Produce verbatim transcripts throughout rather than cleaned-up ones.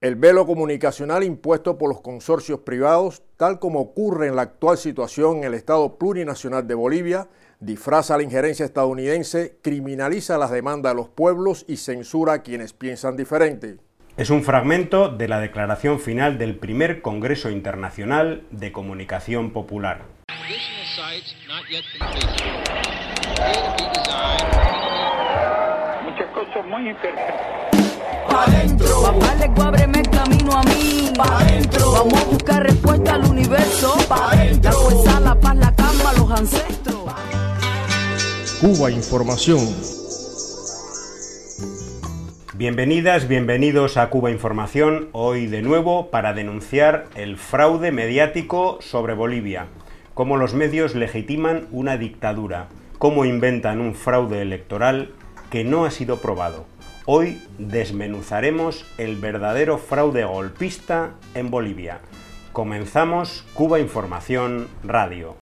El velo comunicacional impuesto por los consorcios privados, tal como ocurre en la actual situación en el Estado plurinacional de Bolivia, disfraza la injerencia estadounidense, criminaliza las demandas de los pueblos y censura a quienes piensan diferente. Es un fragmento de la declaración final del primer Congreso Internacional de Comunicación Popular. Muchas cosas muy imperfectas. Pa' dentro. Papá le ábreme el camino a mí. Pa' dentro. Vamos a buscar respuesta al universo. Pa' dentro. La fuerza, la paz, la calma, los ancestros. Cuba Información. Bienvenidas, bienvenidos a Cuba Información, hoy de nuevo para denunciar el fraude mediático sobre Bolivia, cómo los medios legitiman una dictadura, cómo inventan un fraude electoral que no ha sido probado. Hoy desmenuzaremos el verdadero fraude golpista en Bolivia. Comenzamos Cuba Información Radio.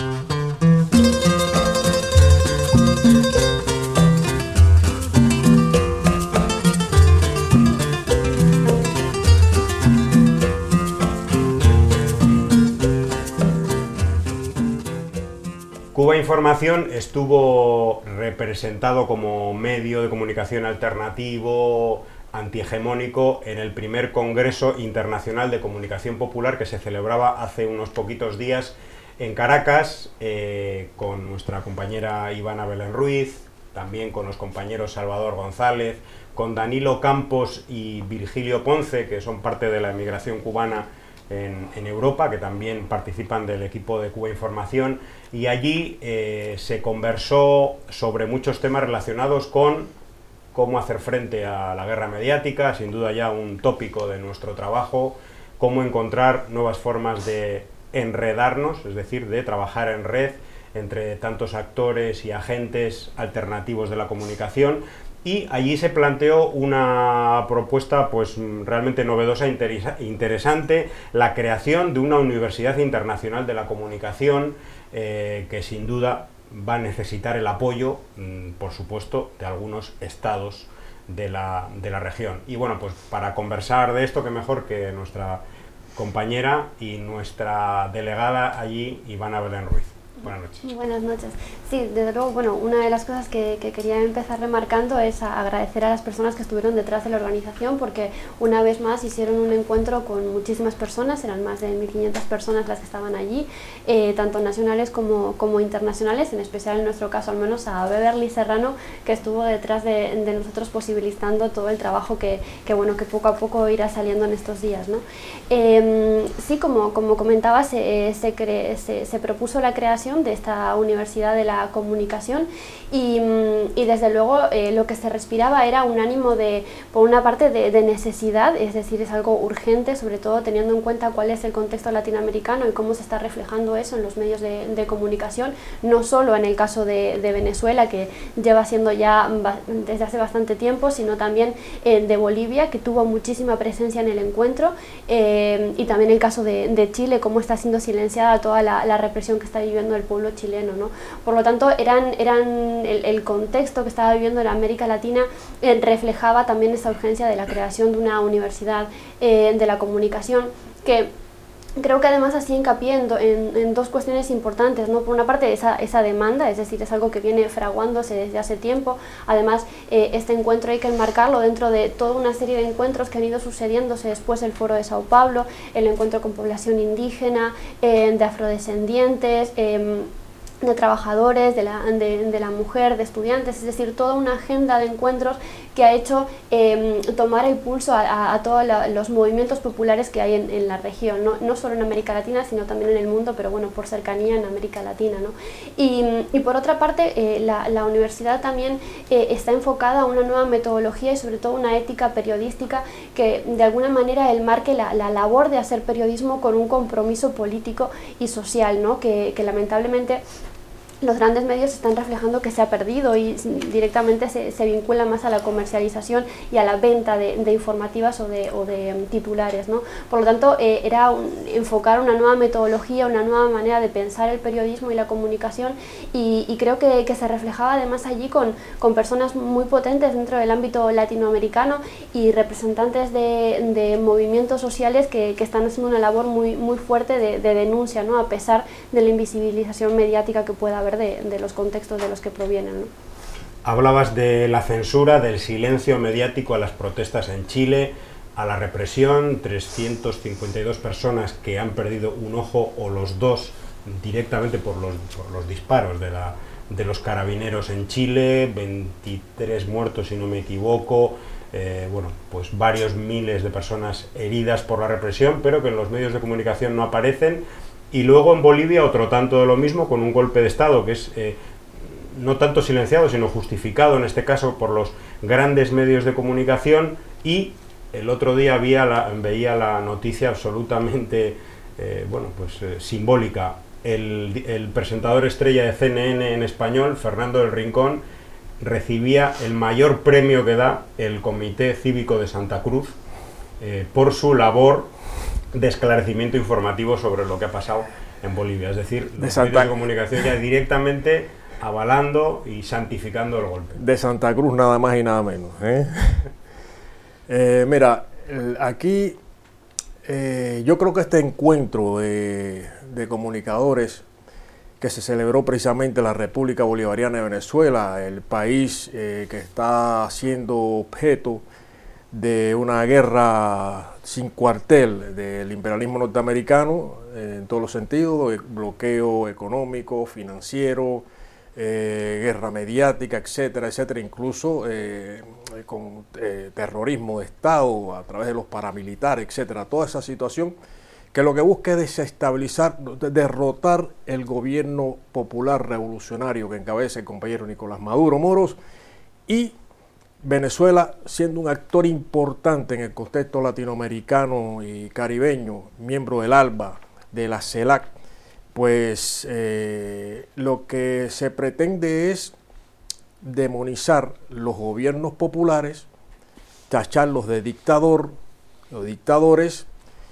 Cuba Información estuvo representado como medio de comunicación alternativo, antihegemónico, en el primer Congreso Internacional de Comunicación Popular que se celebraba hace unos poquitos días en Caracas, eh, con nuestra compañera Ivana Belén Ruiz, también con los compañeros Salvador González, con Danilo Campos y Virgilio Ponce, que son parte de la emigración cubana En, en Europa, que también participan del equipo de Cuba Información, y allí eh, se conversó sobre muchos temas relacionados con cómo hacer frente a la guerra mediática, sin duda ya un tópico de nuestro trabajo, cómo encontrar nuevas formas de enredarnos, es decir, de trabajar en red entre tantos actores y agentes alternativos de la comunicación. Y allí se planteó una propuesta pues realmente novedosa e interesante, la creación de una Universidad Internacional de la Comunicación, eh, que sin duda va a necesitar el apoyo, mmm, por supuesto, de algunos estados de la, de la región. Y bueno, pues para conversar de esto, qué mejor que nuestra compañera y nuestra delegada allí, Ivana Belén Ruiz. Buenas noches. Buenas noches. Sí, desde luego, bueno, una de las cosas que, que quería empezar remarcando es a agradecer a las personas que estuvieron detrás de la organización, porque una vez más hicieron un encuentro con muchísimas personas, eran más de mil quinientas personas las que estaban allí, eh, tanto nacionales como, como internacionales, en especial en nuestro caso al menos a Beverly Serrano, que estuvo detrás de, de nosotros posibilitando todo el trabajo que, que, bueno, que poco a poco irá saliendo en estos días, ¿no? Eh, sí, como, como comentaba, se, se, cre se, se propuso la creación de esta Universidad de la Comunicación y, y desde luego eh, lo que se respiraba era un ánimo de, por una parte, de, de necesidad, es decir, es algo urgente, sobre todo teniendo en cuenta cuál es el contexto latinoamericano y cómo se está reflejando eso en los medios de, de comunicación, no solo en el caso de, de Venezuela, que lleva siendo ya desde hace bastante tiempo, sino también eh, de Bolivia, que tuvo muchísima presencia en el encuentro, eh, y también el caso de, de Chile, cómo está siendo silenciada toda la, la represión que está viviendo el pueblo chileno, ¿no? Por lo tanto, eran, eran el, el contexto que estaba viviendo en América Latina eh, reflejaba también esta urgencia de la creación de una universidad eh, de la comunicación, que creo que además hacía hincapié en, en, en dos cuestiones importantes, ¿no? Por una parte, esa, esa demanda, es decir, es algo que viene fraguándose desde hace tiempo. Además, eh, este encuentro hay que enmarcarlo dentro de toda una serie de encuentros que han ido sucediéndose después, el Foro de Sao Paulo, el encuentro con población indígena, eh, de afrodescendientes, eh, de trabajadores, de la, de, de la mujer, de estudiantes, es decir, toda una agenda de encuentros que ha hecho eh, tomar el pulso a, a, a todos la, los movimientos populares que hay en, en la región, ¿no? No solo en América Latina, sino también en el mundo, pero bueno, por cercanía en América Latina, ¿no? Y, y por otra parte, eh, la, la universidad también eh, está enfocada a una nueva metodología y sobre todo una ética periodística que de alguna manera enmarque la, la labor de hacer periodismo con un compromiso político y social, ¿no? Que, que lamentablemente los grandes medios están reflejando que se ha perdido y directamente se, se vincula más a la comercialización y a la venta de, de informativas o de, o de um, titulares, ¿no? Por lo tanto, eh, era un, enfocar una nueva metodología, una nueva manera de pensar el periodismo y la comunicación, y, y creo que, que se reflejaba además allí con, con personas muy potentes dentro del ámbito latinoamericano y representantes de, de movimientos sociales que, que están haciendo una labor muy, muy fuerte de, de denuncia, ¿no? A pesar de la invisibilización mediática que pueda haber De, de los contextos de los que provienen, ¿no? Hablabas de la censura, del silencio mediático a las protestas en Chile, a la represión, trescientas cincuenta y dos personas que han perdido un ojo o los dos directamente por los, por los disparos de, la, de los carabineros en Chile, veintitrés muertos si no me equivoco, eh, bueno, pues varios miles de personas heridas por la represión, pero que en los medios de comunicación no aparecen. Y luego en Bolivia otro tanto de lo mismo, con un golpe de Estado que es eh, no tanto silenciado, sino justificado en este caso por los grandes medios de comunicación. Y el otro día había la, veía la noticia absolutamente eh, bueno, pues, eh, simbólica. El, el presentador estrella de C N N en español, Fernando del Rincón, recibía el mayor premio que da el Comité Cívico de Santa Cruz eh, por su labor de esclarecimiento informativo sobre lo que ha pasado en Bolivia. Es decir, los de medios de comunicación ya directamente avalando y santificando el golpe. De Santa Cruz nada más y nada menos. ¿eh? eh, mira, aquí eh, yo creo que este encuentro de, de comunicadores que se celebró precisamente en la República Bolivariana de Venezuela, el país eh, que está siendo objeto de una guerra sin cuartel del imperialismo norteamericano eh, en todos los sentidos, de bloqueo económico, financiero, eh, guerra mediática, etcétera, etcétera, incluso eh, con eh, terrorismo de Estado a través de los paramilitares, etcétera, toda esa situación que lo que busca es desestabilizar, derrotar el gobierno popular revolucionario que encabeza el compañero Nicolás Maduro Moros, y Venezuela, siendo un actor importante en el contexto latinoamericano y caribeño, miembro del ALBA, de la CELAC, pues eh, lo que se pretende es demonizar los gobiernos populares, tacharlos de dictador o dictadores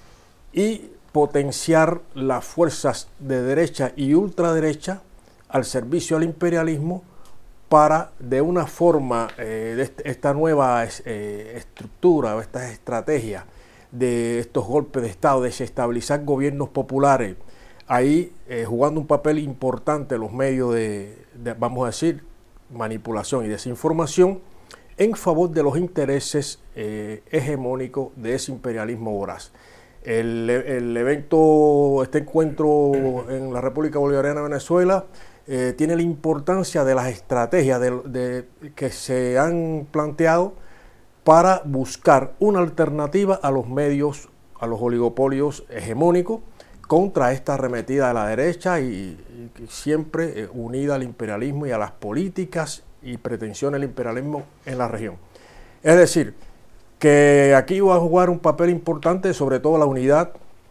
y potenciar las fuerzas de derecha y ultraderecha al servicio al imperialismo, para de una forma, eh, de esta nueva eh, estructura o estas estrategias de estos golpes de Estado, desestabilizar gobiernos populares, ahí eh, jugando un papel importante los medios de, de, vamos a decir, manipulación y desinformación en favor de los intereses eh, hegemónicos de ese imperialismo voraz. El, el evento, este encuentro en la República Bolivariana de Venezuela, Eh, tiene la importancia de las estrategias de, de, que se han planteado para buscar una alternativa a los medios, a los oligopolios hegemónicos, contra esta arremetida de la derecha y, y siempre eh, unida al imperialismo y a las políticas y pretensiones del imperialismo en la región. Es decir, que aquí va a jugar un papel importante, sobre todo la unidad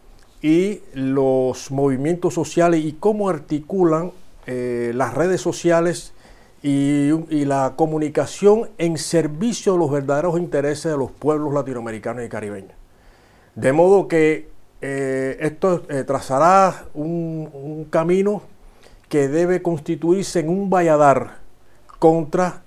y los movimientos sociales y cómo articulan Eh, las redes sociales y, y la comunicación en servicio de los verdaderos intereses de los pueblos latinoamericanos y caribeños. De modo que eh, esto eh, trazará un, un camino que debe constituirse en un valladar contra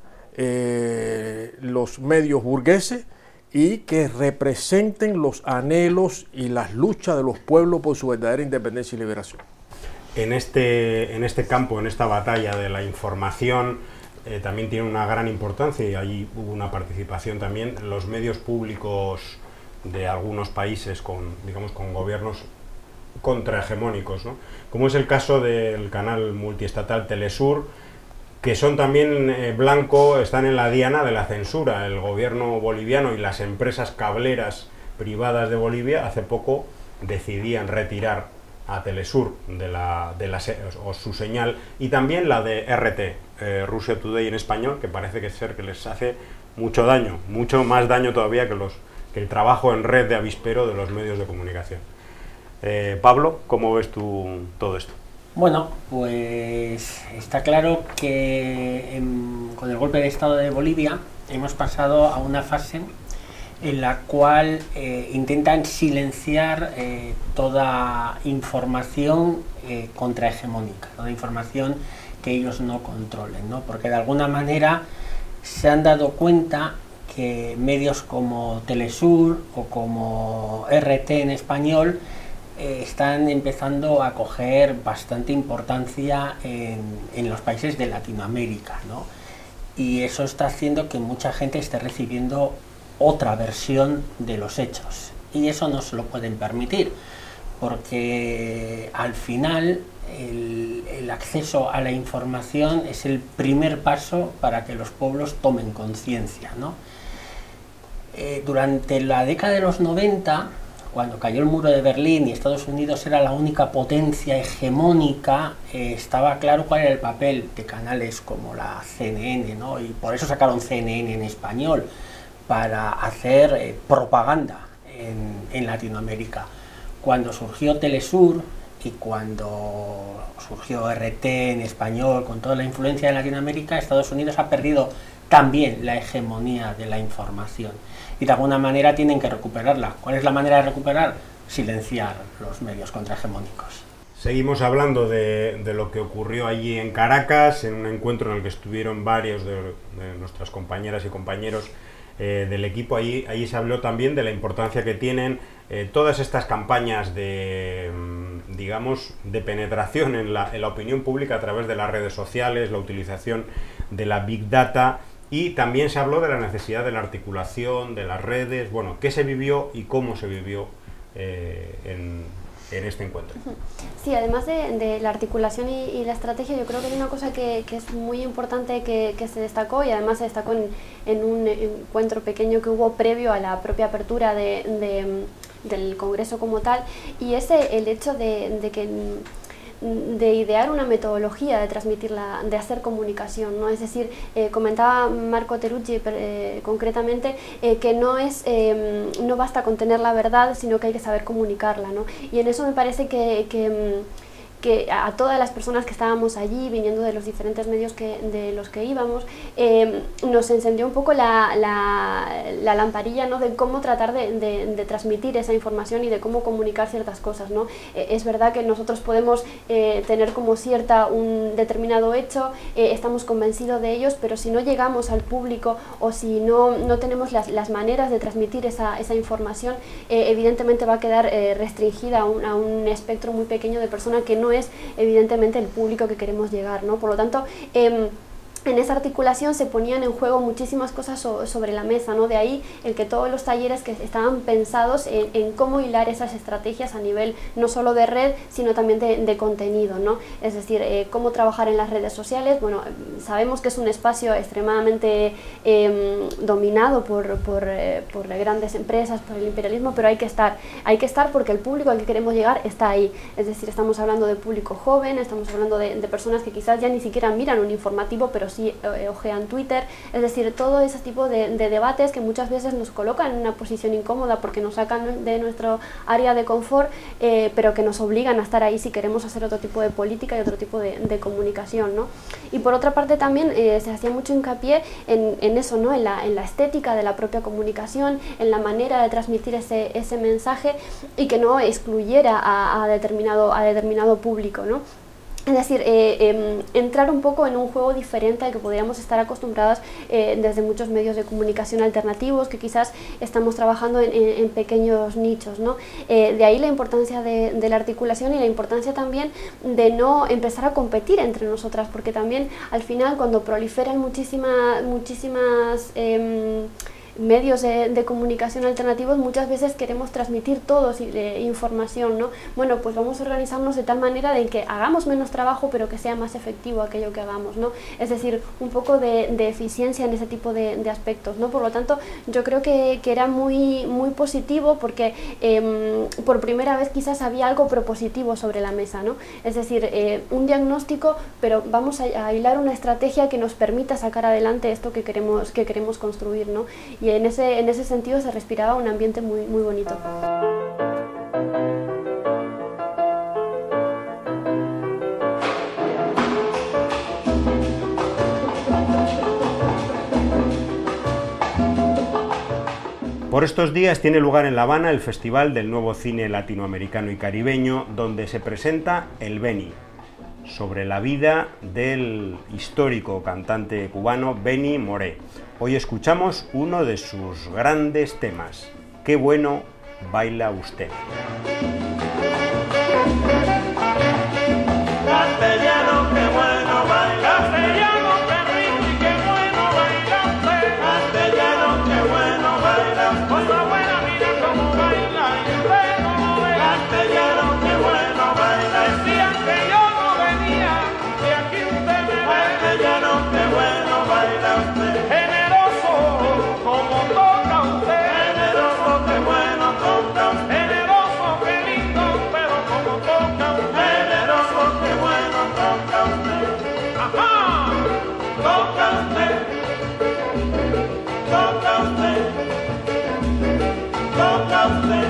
eh, los medios burgueses y que representen los anhelos y las luchas de los pueblos por su verdadera independencia y liberación. En este, en este campo, en esta batalla de la información, eh, también tiene una gran importancia, y allí hubo una participación también, los medios públicos de algunos países con, digamos, con gobiernos contrahegemónicos, ¿no? Como es el caso del canal multiestatal Telesur, que son también eh, blanco, están en la diana de la censura. El gobierno boliviano y las empresas cableras privadas de Bolivia hace poco decidían retirar a Telesur de la, de la o su señal, y también la de R T, eh, Russia Today en español, que parece que ser que les hace mucho daño, mucho más daño todavía que, los, que el trabajo en red de avispero de los medios de comunicación. Eh, Pablo, ¿cómo ves tú todo esto? Bueno, pues está claro que en, con el golpe de Estado de Bolivia hemos pasado a una fase en la cual eh, intentan silenciar eh, toda información eh, contrahegemónica, toda información que ellos no controlen, ¿no? Porque de alguna manera se han dado cuenta que medios como Telesur o como R T en español eh, están empezando a coger bastante importancia en, en los países de Latinoamérica, ¿no? Y eso está haciendo que mucha gente esté recibiendo otra versión de los hechos, y eso no se lo pueden permitir, porque al final el, el acceso a la información es el primer paso para que los pueblos tomen conciencia, ¿no? Eh, durante la década de los noventa, cuando cayó el muro de Berlín y Estados Unidos era la única potencia hegemónica, eh, estaba claro cuál era el papel de canales como la C N N, ¿no? Y por eso sacaron C N N en español, para hacer eh, propaganda en, en Latinoamérica. Cuando surgió Telesur y cuando surgió R T en español, con toda la influencia de Latinoamérica, Estados Unidos ha perdido también la hegemonía de la información, y de alguna manera tienen que recuperarla. ¿Cuál es la manera de recuperar? Silenciar los medios contrahegemónicos. Seguimos hablando de, de lo que ocurrió allí en Caracas, en un encuentro en el que estuvieron varios de, de nuestras compañeras y compañeros Eh, del equipo. Allí, allí se habló también de la importancia que tienen eh, todas estas campañas de, digamos, de penetración en la, en la opinión pública a través de las redes sociales, la utilización de la Big Data, y también se habló de la necesidad de la articulación de las redes, bueno, qué se vivió y cómo se vivió eh, en, en este encuentro. Sí, además de, de la articulación y, y la estrategia, yo creo que hay una cosa que, que es muy importante que, que se destacó, y además se destacó en, en un encuentro pequeño que hubo previo a la propia apertura de, de, del Congreso como tal, y es el hecho de, de que de idear una metodología de transmitirla, de hacer comunicación, ¿no? Es decir, eh, comentaba Marco Teruggi eh, concretamente eh, que no es eh, no basta con tener la verdad, sino que hay que saber comunicarla, ¿no? Y en eso me parece que, que que a todas las personas que estábamos allí, viniendo de los diferentes medios que, de los que íbamos, eh, nos encendió un poco la, la, la lamparilla, ¿no? De cómo tratar de, de, de transmitir esa información y de cómo comunicar ciertas cosas, ¿no? Eh, es verdad que nosotros podemos eh, tener como cierta un determinado hecho, eh, estamos convencidos de ellos, pero si no llegamos al público o si no, no tenemos las, las maneras de transmitir esa, esa información, eh, evidentemente va a quedar eh, restringida a un, a un espectro muy pequeño de personas que no es evidentemente el público que queremos llegar, ¿no? Por lo tanto, eh, en esa articulación se ponían en juego muchísimas cosas so sobre la mesa, ¿no? De ahí el que todos los talleres que estaban pensados en, en cómo hilar esas estrategias a nivel no solo de red, sino también de, de contenido, ¿no? Es decir, eh, cómo trabajar en las redes sociales. Bueno, sabemos que es un espacio extremadamente eh, dominado por, por, eh, por grandes empresas, por el imperialismo, pero hay que estar, hay que estar porque el público al que queremos llegar está ahí. Es decir, estamos hablando de público joven, estamos hablando de, de personas que quizás ya ni siquiera miran un informativo, pero sí ojean Twitter, es decir, todo ese tipo de, de debates que muchas veces nos colocan en una posición incómoda porque nos sacan de nuestro área de confort, eh, pero que nos obligan a estar ahí si queremos hacer otro tipo de política y otro tipo de, de comunicación, ¿no? Y por otra parte también eh, se hacía mucho hincapié en, en eso, ¿no? En la, en la estética de la propia comunicación, en la manera de transmitir ese, ese mensaje y que no excluyera a, a, determinado, a determinado público, ¿no? Es decir, eh, eh, entrar un poco en un juego diferente al que podríamos estar acostumbrados eh, desde muchos medios de comunicación alternativos, que quizás estamos trabajando en, en, en pequeños nichos, ¿no? Eh, de ahí la importancia de, de la articulación y la importancia también de no empezar a competir entre nosotras, porque también al final cuando proliferan muchísima, muchísimas... Eh, medios de, de comunicación alternativos, muchas veces queremos transmitir todos eh, información, ¿no? Bueno, pues vamos a organizarnos de tal manera de que hagamos menos trabajo, pero que sea más efectivo aquello que hagamos, ¿no? Es decir, un poco de, de eficiencia en ese tipo de, de aspectos, ¿no? Por lo tanto, yo creo que, que era muy, muy positivo porque eh, por primera vez quizás había algo propositivo sobre la mesa, ¿no? Es decir, eh, un diagnóstico, pero vamos a, a hilar una estrategia que nos permita sacar adelante esto que queremos, que queremos construir, ¿no? Y en ese, en ese sentido se respiraba un ambiente muy, muy bonito. Por estos días tiene lugar en La Habana el Festival del Nuevo Cine Latinoamericano y Caribeño, donde se presenta El Beni, sobre la vida del histórico cantante cubano Benny Moré. Hoy escuchamos uno de sus grandes temas, Qué bueno baila usted. Castellano, qué bueno baila, castellano, qué rico y qué bueno baila usted. Castellano, qué bueno baila, con la buena mira cómo baila y usted cómo ve. Castellano, qué bueno baila, decían que yo no venía, y aquí usted me ve. Castellano, qué bueno baila usted, generoso como toca usted, generoso, qué bueno toca usted, generoso, qué lindo, pero como toca usted, generoso, qué bueno toca usted, ajá, toca usted, toca usted, toca usted.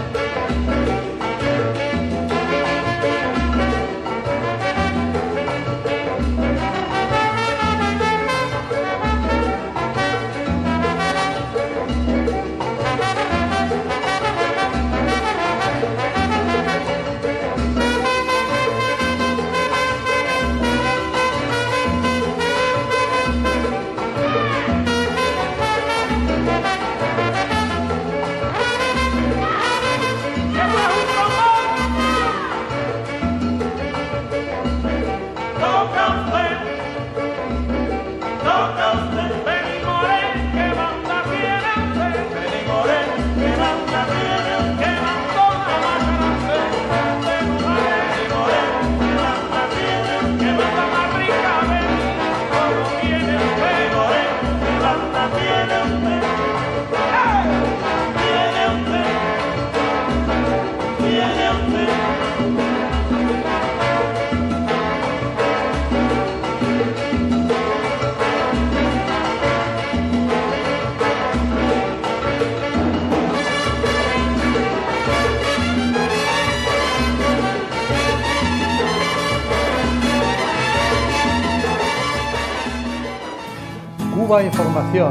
Cuba Información.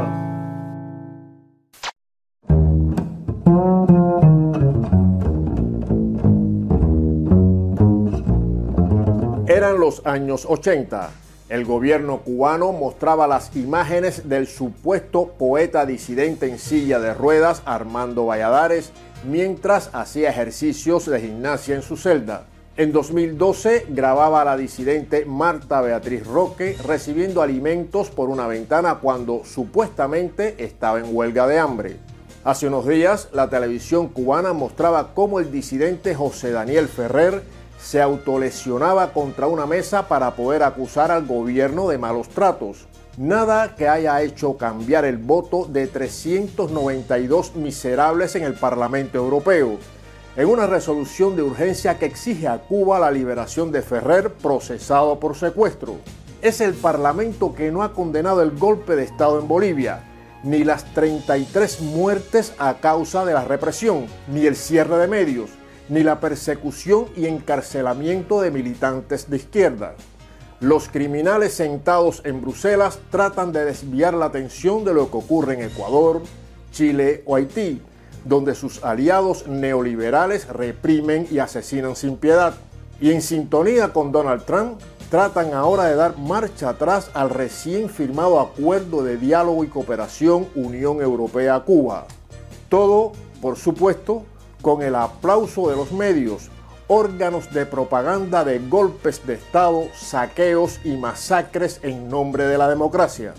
Eran los años ochenta. El gobierno cubano mostraba las imágenes del supuesto poeta disidente en silla de ruedas Armando Valladares mientras hacía ejercicios de gimnasia en su celda. En dos mil doce grababa a la disidente Marta Beatriz Roque recibiendo alimentos por una ventana cuando supuestamente estaba en huelga de hambre. Hace unos días la televisión cubana mostraba cómo el disidente José Daniel Ferrer se autolesionaba contra una mesa para poder acusar al gobierno de malos tratos. Nada que haya hecho cambiar el voto de trescientos noventa y dos miserables en el Parlamento Europeo, en una resolución de urgencia que exige a Cuba la liberación de Ferrer procesado por secuestro. Es el Parlamento que no ha condenado el golpe de Estado en Bolivia, ni las treinta y tres muertes a causa de la represión, ni el cierre de medios, ni la persecución y encarcelamiento de militantes de izquierda. Los criminales sentados en Bruselas tratan de desviar la atención de lo que ocurre en Ecuador, Chile o Haití, donde sus aliados neoliberales reprimen y asesinan sin piedad. Y en sintonía con Donald Trump, tratan ahora de dar marcha atrás al recién firmado Acuerdo de Diálogo y Cooperación Unión Europea-Cuba. Todo, por supuesto, con el aplauso de los medios, órganos de propaganda de golpes de Estado, saqueos y masacres en nombre de la democracia.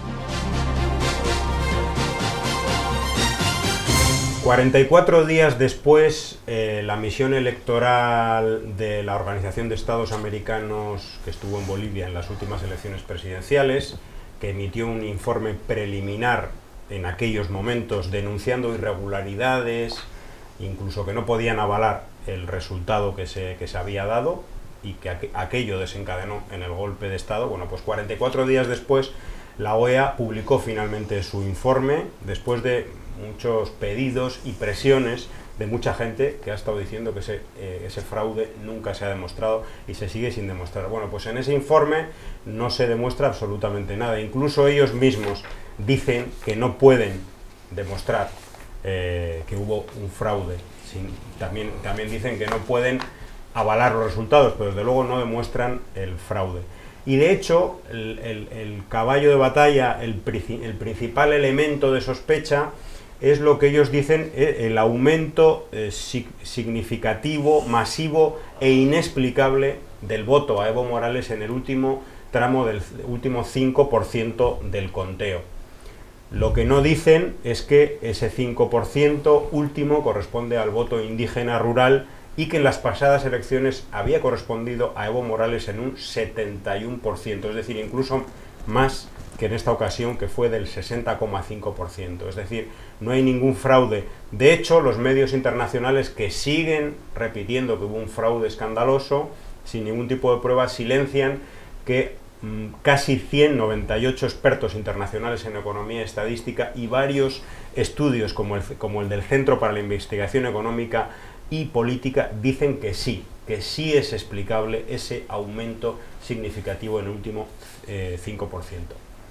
cuarenta y cuatro días después, eh, la misión electoral de la Organización de Estados Americanos que estuvo en Bolivia en las últimas elecciones presidenciales, que emitió un informe preliminar en aquellos momentos denunciando irregularidades, incluso que no podían avalar el resultado que se, que se había dado y que aqu aquello desencadenó en el golpe de Estado. Bueno, pues cuarenta y cuatro días después, la O E A publicó finalmente su informe, después de muchos pedidos y presiones de mucha gente que ha estado diciendo que ese, eh, ese fraude nunca se ha demostrado y se sigue sin demostrar. Bueno, pues en ese informe no se demuestra absolutamente nada. Incluso ellos mismos dicen que no pueden demostrar eh, que hubo un fraude. Sin, también, también dicen que no pueden avalar los resultados, pero desde luego no demuestran el fraude. Y de hecho, el, el, el caballo de batalla, el, el principal elemento de sospecha, es lo que ellos dicen, eh, el aumento eh, significativo, masivo e inexplicable del voto a Evo Morales en el último tramo del último cinco por ciento del conteo. Lo que no dicen es que ese cinco por ciento último corresponde al voto indígena rural y que en las pasadas elecciones había correspondido a Evo Morales en un setenta y uno por ciento, es decir, incluso más que en esta ocasión, que fue del sesenta coma cinco por ciento. Es decir, no hay ningún fraude. De hecho, los medios internacionales que siguen repitiendo que hubo un fraude escandaloso, sin ningún tipo de prueba, silencian que mmm, casi cien, noventa y ocho expertos internacionales en economía y estadística y varios estudios como el, como el del Centro para la Investigación Económica y Política dicen que sí, que sí es explicable ese aumento significativo en el último eh, cinco por ciento.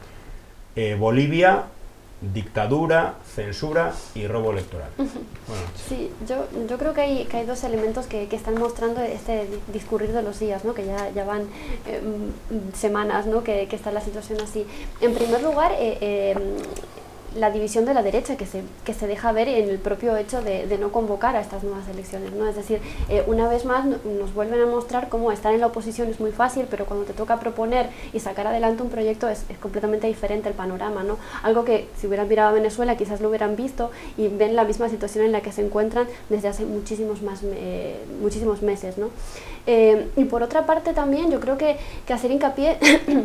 Eh, Bolivia, dictadura, censura y robo electoral. Bueno, sí, yo, yo creo que hay, que hay dos elementos que, que están mostrando este discurrir de los días, ¿no? Que ya, ya van eh, semanas, ¿no? que, que está la situación así. En primer lugar, eh, eh, la división de la derecha que se, que se deja ver en el propio hecho de, de no convocar a estas nuevas elecciones, ¿no? Es decir, eh, una vez más nos vuelven a mostrar cómo estar en la oposición es muy fácil, pero cuando te toca proponer y sacar adelante un proyecto es, es completamente diferente el panorama, ¿no? Algo que si hubieran mirado a Venezuela quizás lo hubieran visto y ven la misma situación en la que se encuentran desde hace muchísimos, más, eh, muchísimos meses, ¿no? Eh, y por otra parte también yo creo que, que hacer hincapié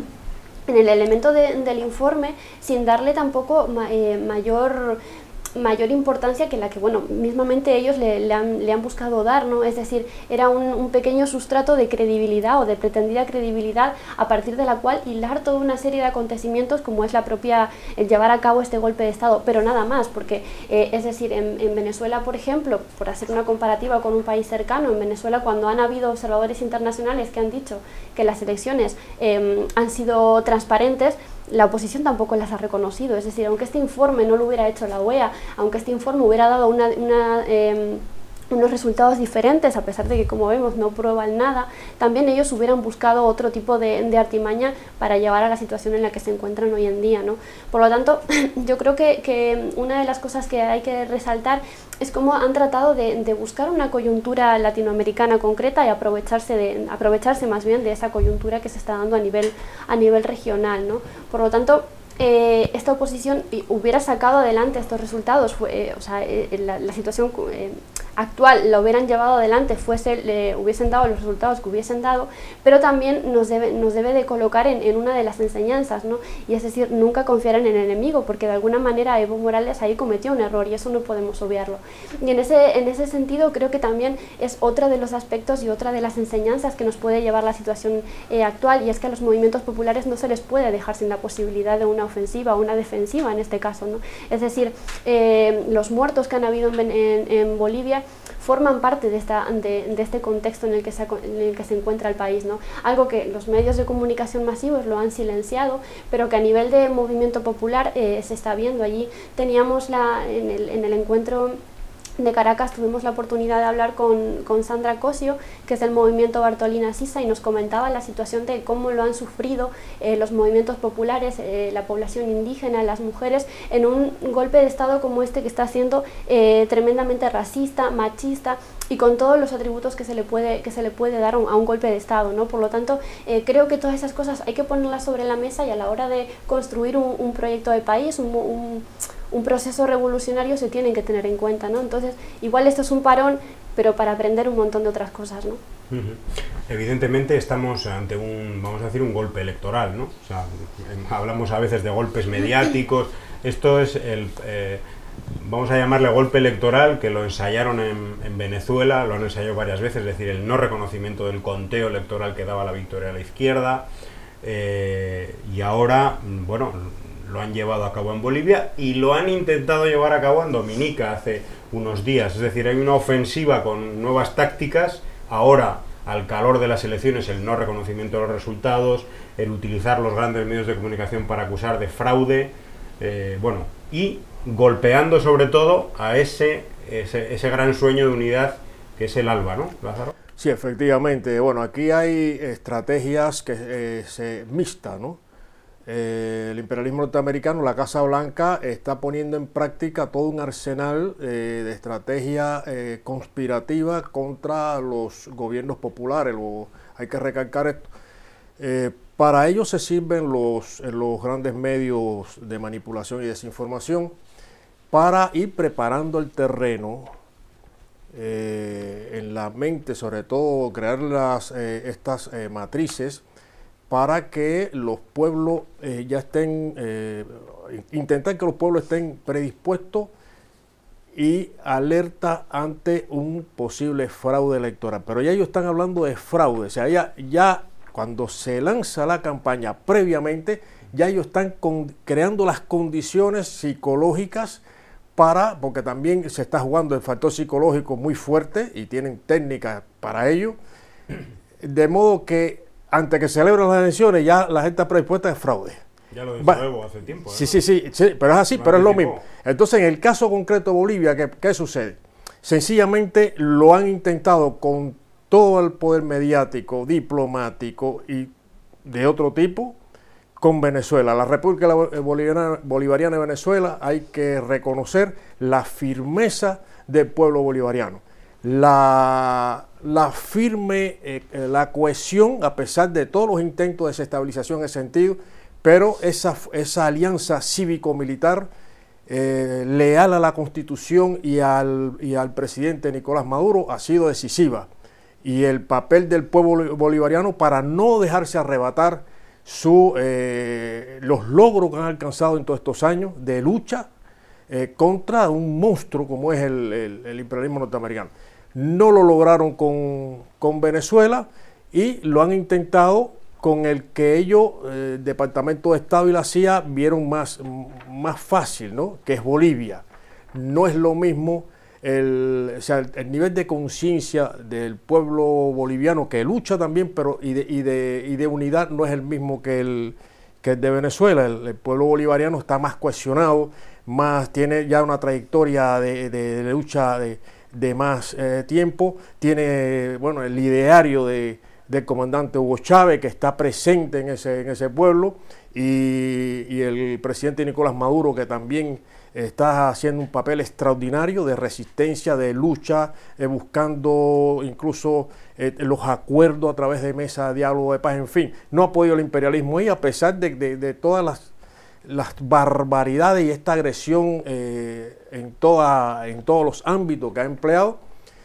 en el elemento de, del informe sin darle tampoco ma, eh, mayor, mayor importancia que la que, bueno, mismamente ellos le, le, han, le han buscado dar, ¿no? Es decir, era un, un pequeño sustrato de credibilidad o de pretendida credibilidad a partir de la cual hilar toda una serie de acontecimientos como es la propia, el llevar a cabo este golpe de Estado, pero nada más, porque, eh, es decir, en, en Venezuela, por ejemplo, por hacer una comparativa con un país cercano, en Venezuela cuando han habido observadores internacionales que han dicho que las elecciones eh, han sido transparentes, la oposición tampoco las ha reconocido. Es decir, aunque este informe no lo hubiera hecho la O E A, aunque este informe hubiera dado una, una, eh, unos resultados diferentes, a pesar de que, como vemos, no prueban nada, también ellos hubieran buscado otro tipo de, de artimaña para llevar a la situación en la que se encuentran hoy en día, ¿no? Por lo tanto, yo creo que, que una de las cosas que hay que resaltar es cómo han tratado de, de buscar una coyuntura latinoamericana concreta y aprovecharse, de, aprovecharse más bien de esa coyuntura que se está dando a nivel, a nivel regional, ¿no? Por lo tanto, eh, esta oposición hubiera sacado adelante estos resultados, fue, eh, o sea, eh, la, la situación eh, actual la hubieran llevado adelante, fuese, le hubiesen dado los resultados que hubiesen dado, pero también nos debe, nos debe de colocar en, en una de las enseñanzas, ¿no? Y es decir, nunca confiar en el enemigo, porque de alguna manera Evo Morales ahí cometió un error y eso no podemos obviarlo. Y en ese, en ese sentido creo que también es otro de los aspectos y otra de las enseñanzas que nos puede llevar la situación eh, actual, y es que a los movimientos populares no se les puede dejar sin la posibilidad de una ofensiva o una defensiva en este caso, ¿no? Es decir, eh, los muertos que han habido en, en, en Bolivia forman parte de, esta, de, de este contexto en el, que se, en el que se encuentra el país, ¿no? Algo que los medios de comunicación masivos lo han silenciado, pero que a nivel de movimiento popular eh, se está viendo. Allí teníamos la, en, el, en el encuentro de Caracas tuvimos la oportunidad de hablar con, con Sandra Cosio, que es del movimiento Bartolina Sisa, y nos comentaba la situación de cómo lo han sufrido eh, los movimientos populares, eh, la población indígena, las mujeres, en un golpe de Estado como este que está siendo eh, tremendamente racista, machista, y con todos los atributos que se le puede, que se le puede dar a un, a un golpe de Estado, ¿no? Por lo tanto, eh, creo que todas esas cosas hay que ponerlas sobre la mesa, y a la hora de construir un, un proyecto de país, un, un un proceso revolucionario, se tienen que tener en cuenta, ¿no? Entonces, igual esto es un parón, pero para aprender un montón de otras cosas, ¿no? Uh-huh. Evidentemente estamos ante un, vamos a decir, un golpe electoral, ¿no? O sea, hablamos a veces de golpes mediáticos. Esto es el, eh, vamos a llamarle golpe electoral, que lo ensayaron en, en Venezuela, lo han ensayado varias veces, es decir, el no reconocimiento del conteo electoral que daba la victoria a la izquierda, eh, y ahora, bueno, lo han llevado a cabo en Bolivia y lo han intentado llevar a cabo en Dominica hace unos días. Es decir, hay una ofensiva con nuevas tácticas. Ahora, al calor de las elecciones, el no reconocimiento de los resultados, el utilizar los grandes medios de comunicación para acusar de fraude, eh, bueno, y golpeando sobre todo a ese, ese, ese gran sueño de unidad que es el ALBA, ¿no, Lázaro? Sí, efectivamente. Bueno, aquí hay estrategias que eh, se mixtas, ¿no? Eh, el imperialismo norteamericano, la Casa Blanca, está poniendo en práctica todo un arsenal eh, de estrategia eh, conspirativa contra los gobiernos populares. Lo, hay que recalcar esto. Eh, para ello se sirven los, los grandes medios de manipulación y desinformación para ir preparando el terreno eh, en la mente, sobre todo crear las, eh, estas eh, matrices para que los pueblos eh, ya estén, eh, intentar que los pueblos estén predispuestos y alerta ante un posible fraude electoral. Pero ya ellos están hablando de fraude, o sea, ya, ya cuando se lanza la campaña previamente, ya ellos están con, creando las condiciones psicológicas para, porque también se está jugando el factor psicológico muy fuerte y tienen técnicas para ello, de modo que antes que celebren las elecciones ya la gente está predispuesta a fraude. Ya lo dijo Evo hace tiempo. ¿eh? Sí, sí, sí, sí, pero es así, Lo pero es lo anticipó. mismo. Entonces, en el caso concreto de Bolivia, ¿qué, qué sucede? Sencillamente lo han intentado con todo el poder mediático, diplomático y de otro tipo con Venezuela. La República Bolivariana, Bolivariana de Venezuela, hay que reconocer la firmeza del pueblo bolivariano. La, la firme, eh, la cohesión, a pesar de todos los intentos de desestabilización en ese sentido, pero esa, esa alianza cívico-militar eh, leal a la Constitución y al, y al presidente Nicolás Maduro ha sido decisiva. Y el papel del pueblo bolivariano para no dejarse arrebatar su, eh, los logros que han alcanzado en todos estos años de lucha eh, contra un monstruo como es el, el, el imperialismo norteamericano. No lo lograron con, con Venezuela y lo han intentado con el que ellos, eh, el Departamento de Estado y la C I A, vieron más, más fácil, ¿no? Que es Bolivia. No es lo mismo el, o sea, el, el nivel de conciencia del pueblo boliviano, que lucha también, pero y de, y de, y de unidad no es el mismo que el, que el de Venezuela. El, el pueblo bolivariano está más cohesionado, más, tiene ya una trayectoria de, de, de lucha de, de más eh, tiempo, tiene, bueno, el ideario de del comandante Hugo Chávez, que está presente en ese, en ese pueblo, y, y el presidente Nicolás Maduro, que también está haciendo un papel extraordinario de resistencia, de lucha, eh, buscando incluso eh, los acuerdos a través de mesa de diálogo de paz, en fin. No ha podido el imperialismo ahí, a pesar de, de, de todas las, las barbaridades y esta agresión eh, en, toda, en todos los ámbitos que ha empleado,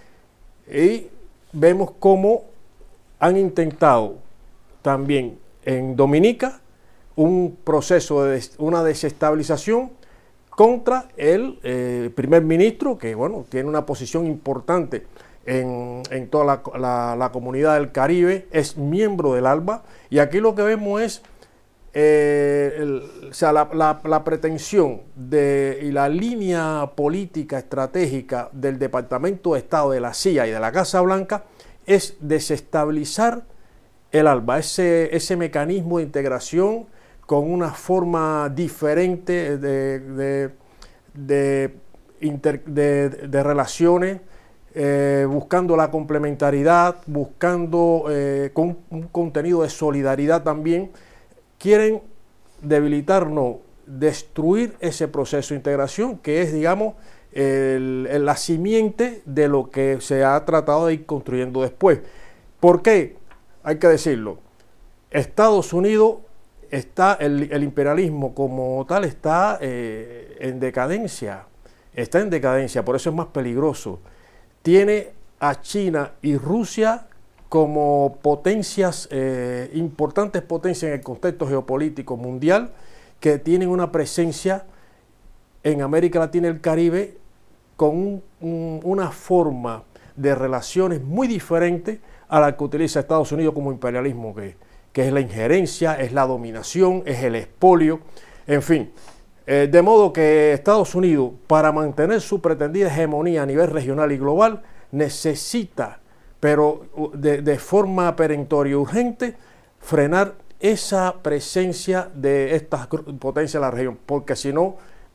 y vemos cómo han intentado también en Dominica un proceso de des, una desestabilización contra el eh, primer ministro, que bueno, tiene una posición importante en, en toda la, la, la comunidad del Caribe, es miembro del ALBA, y aquí lo que vemos es eh, el, o sea, la, la, la pretensión de, y la línea política estratégica del Departamento de Estado, de la C I A y de la Casa Blanca, es desestabilizar el ALBA, ese, ese mecanismo de integración con una forma diferente de, de, de, inter, de, de relaciones, eh, buscando la complementariedad, buscando eh, con un contenido de solidaridad también. Quieren debilitarnos, destruir ese proceso de integración que es, digamos, El, el, la simiente de lo que se ha tratado de ir construyendo después. ¿Por qué? Hay que decirlo. Estados Unidos está, el, el imperialismo como tal está eh, en decadencia, está en decadencia, por eso es más peligroso. Tiene a China y Rusia como potencias, eh, importantes potencias en el contexto geopolítico mundial, que tienen una presencia en América Latina y el Caribe con un, un, una forma de relaciones muy diferente a la que utiliza Estados Unidos como imperialismo, que, que es la injerencia, es la dominación, es el expolio, en fin. Eh, de modo que Estados Unidos, para mantener su pretendida hegemonía a nivel regional y global, necesita, pero de, de forma perentoria y urgente, frenar esa presencia de estas potencias en la región, porque si no,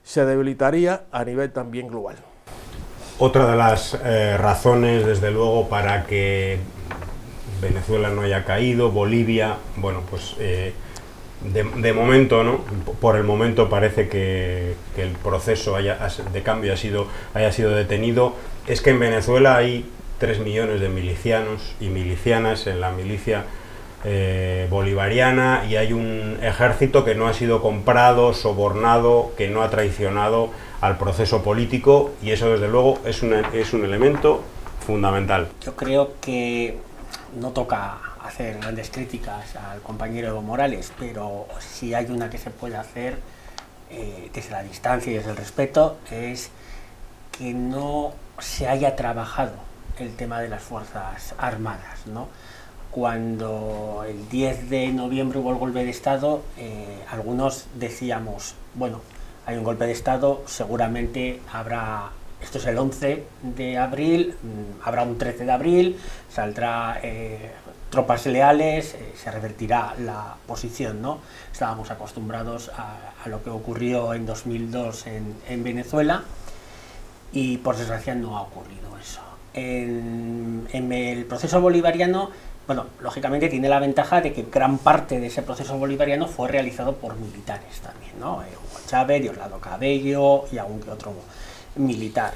se debilitaría a nivel también global. Otra de las eh, razones, desde luego, para que Venezuela no haya caído, Bolivia, bueno, pues eh, de, de momento, ¿no? Por el momento parece que, que el proceso haya, de cambio ha sido, haya sido detenido, es que en Venezuela hay tres millones de milicianos y milicianas en la milicia eh, bolivariana, y hay un ejército que no ha sido comprado, sobornado, que no ha traicionado al proceso político, y eso desde luego es un, es un elemento fundamental. Yo creo que no toca hacer grandes críticas al compañero Evo Morales, pero si hay una que se puede hacer eh, desde la distancia y desde el respeto, es que no se haya trabajado el tema de las Fuerzas Armadas, ¿no? Cuando el diez de noviembre hubo el golpe de Estado, eh, algunos decíamos, bueno, hay un golpe de Estado, seguramente habrá, esto es el once de abril, mmm, habrá un trece de abril, saldrá eh, tropas leales, eh, se revertirá la posición, ¿no? Estábamos acostumbrados a, a lo que ocurrió en dos mil dos en, en Venezuela, y por desgracia no ha ocurrido eso. En, en el proceso bolivariano, bueno, lógicamente tiene la ventaja de que gran parte de ese proceso bolivariano fue realizado por militares también, ¿no? Eh, Hugo Chávez, Diosdado Cabello y algún que otro militar.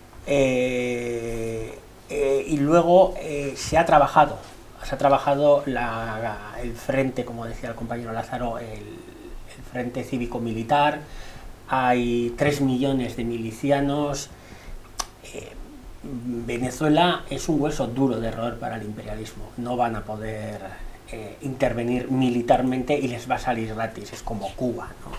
Eh, eh, y luego eh, se ha trabajado, se ha trabajado la, el frente, como decía el compañero Lázaro, el, el frente cívico-militar. Hay tres millones de milicianos. Eh, Venezuela es un hueso duro de roer para el imperialismo. No van a poder eh, intervenir militarmente y les va a salir gratis, es como Cuba, ¿no?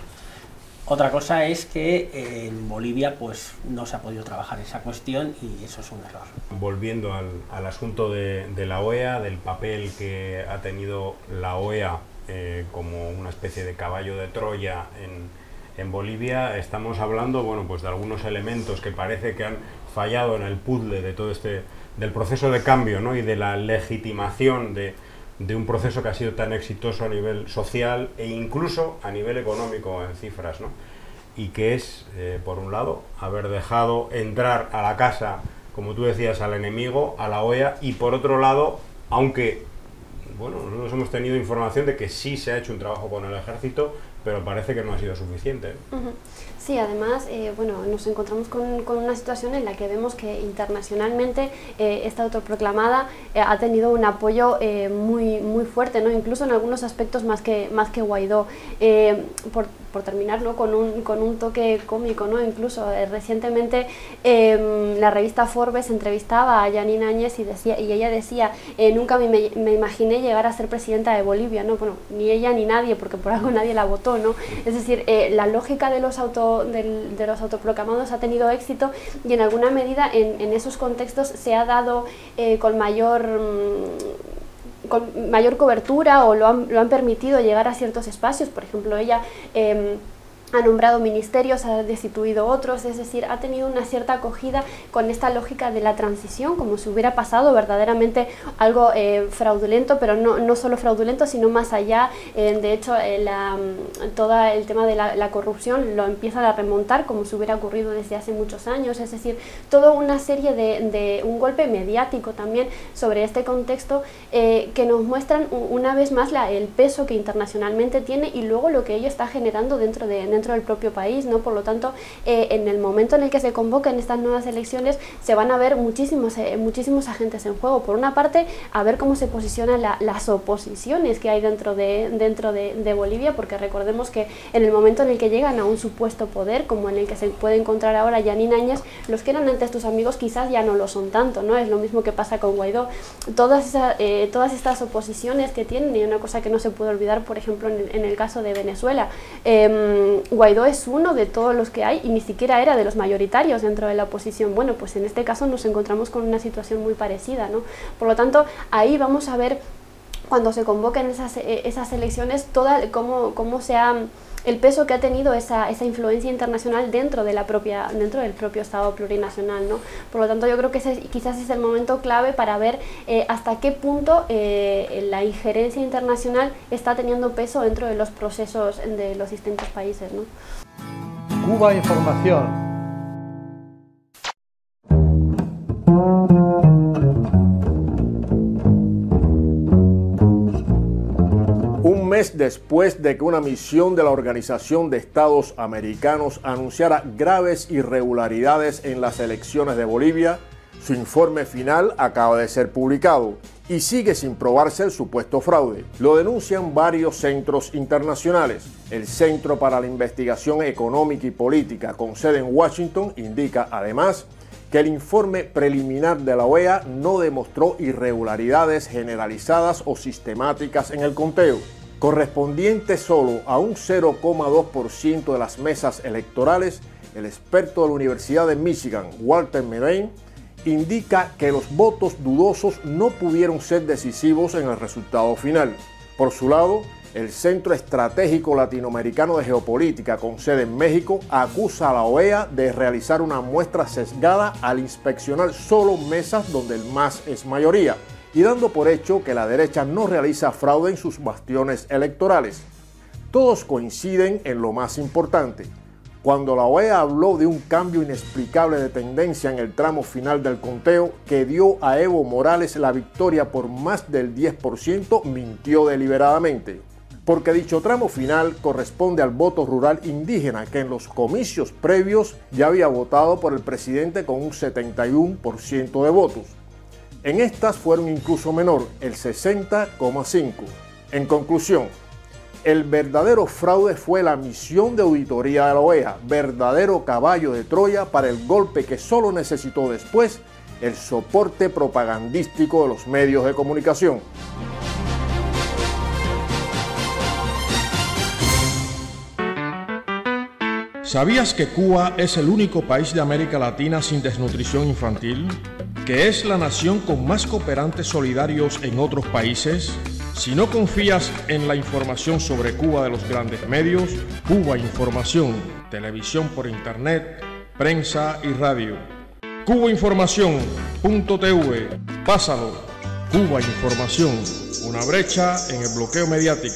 Otra cosa es que en Bolivia pues no se ha podido trabajar esa cuestión, y eso es un error. Volviendo al, al asunto de, de la O E A, del papel que ha tenido la O E A eh, como una especie de caballo de Troya en, en Bolivia, estamos hablando, bueno, pues de algunos elementos que parece que han fallado en el puzzle de todo este, del proceso de cambio, ¿no? Y de la legitimación de, de un proceso que ha sido tan exitoso a nivel social e incluso a nivel económico en cifras, ¿no? Y que es, eh, por un lado, haber dejado entrar a la casa, como tú decías, al enemigo, a la O E A, y por otro lado, aunque, bueno, nosotros hemos tenido información de que sí se ha hecho un trabajo con el ejército, pero parece que no ha sido suficiente. Uh-huh. Sí, además, eh, bueno, nos encontramos con, con una situación en la que vemos que internacionalmente eh, esta autoproclamada eh, ha tenido un apoyo eh, muy, muy fuerte, ¿no? Incluso en algunos aspectos más que, más que Guaidó. Eh, por, por terminar, ¿no? con, un, con un toque cómico, ¿no? Incluso eh, recientemente eh, la revista Forbes entrevistaba a Yanine Áñez y, decía, y ella decía, eh, nunca me, me imaginé llegar a ser presidenta de Bolivia, ¿no? Bueno, ni ella ni nadie, porque por algo nadie la votó, ¿no? Es decir, eh, la lógica de los, auto, de, de los autoproclamados ha tenido éxito, y en alguna medida en, en esos contextos se ha dado eh, con mayor... Mmm, con mayor cobertura, o lo han, lo han permitido llegar a ciertos espacios. Por ejemplo, ella eh, ha nombrado ministerios, ha destituido otros, es decir, ha tenido una cierta acogida con esta lógica de la transición, como si hubiera pasado verdaderamente algo eh, fraudulento, pero no, no solo fraudulento, sino más allá. Eh, de hecho, eh, la, todo el tema de la, la corrupción lo empiezan a remontar como si hubiera ocurrido desde hace muchos años, es decir, toda una serie de, de un golpe mediático también sobre este contexto eh, que nos muestran una vez más la, el peso que internacionalmente tiene, y luego lo que ello está generando dentro de dentro del propio país, ¿no? Por lo tanto, eh, en el momento en el que se convoquen estas nuevas elecciones, se van a ver muchísimos, eh, muchísimos agentes en juego. Por una parte, a ver cómo se posicionan la, las oposiciones que hay dentro, de, dentro de, de Bolivia, porque recordemos que en el momento en el que llegan a un supuesto poder, como en el que se puede encontrar ahora Yanine Áñez, los que eran antes tus amigos quizás ya no lo son tanto, ¿no? Es lo mismo que pasa con Guaidó. Todas, esa, eh, todas estas oposiciones que tienen, y una cosa que no se puede olvidar, por ejemplo, en el, en el caso de Venezuela, eh, Guaidó es uno de todos los que hay, y ni siquiera era de los mayoritarios dentro de la oposición. Bueno, pues en este caso nos encontramos con una situación muy parecida, ¿no? Por lo tanto, ahí vamos a ver, cuando se convoquen esas, esas elecciones, toda, cómo, cómo se ha... el peso que ha tenido esa, esa influencia internacional dentro de la propia dentro del propio Estado plurinacional, ¿no? Por lo tanto, yo creo que ese quizás es el momento clave para ver eh, hasta qué punto eh, la injerencia internacional está teniendo peso dentro de los procesos de los distintos países, ¿no? Cuba Información. Un mes después de que una misión de la Organización de Estados Americanos anunciara graves irregularidades en las elecciones de Bolivia, su informe final acaba de ser publicado y sigue sin probarse el supuesto fraude. Lo denuncian varios centros internacionales. El Centro para la Investigación Económica y Política, con sede en Washington, indica además que el informe preliminar de la O E A no demostró irregularidades generalizadas o sistemáticas en el conteo, correspondiente solo a un cero coma dos por ciento de las mesas electorales. El experto de la Universidad de Michigan, Walter Mebane, indica que los votos dudosos no pudieron ser decisivos en el resultado final. Por su lado, el Centro Estratégico Latinoamericano de Geopolítica, con sede en México, acusa a la O E A de realizar una muestra sesgada al inspeccionar solo mesas donde el M A S es mayoría, y dando por hecho que la derecha no realiza fraude en sus bastiones electorales. Todos coinciden en lo más importante. Cuando la O E A habló de un cambio inexplicable de tendencia en el tramo final del conteo que dio a Evo Morales la victoria por más del diez por ciento, mintió deliberadamente, porque dicho tramo final corresponde al voto rural indígena, que en los comicios previos ya había votado por el presidente con un setenta y uno por ciento de votos. En estas fueron incluso menor, el sesenta coma cinco por ciento. En conclusión, el verdadero fraude fue la misión de auditoría de la O E A, verdadero caballo de Troya para el golpe que solo necesitó después el soporte propagandístico de los medios de comunicación. ¿Sabías que Cuba es el único país de América Latina sin desnutrición infantil? ¿Que es la nación con más cooperantes solidarios en otros países? Si no confías en la información sobre Cuba de los grandes medios, Cuba Información, televisión por internet, prensa y radio. cuba información punto t v, pásalo. Cuba Información, una brecha en el bloqueo mediático.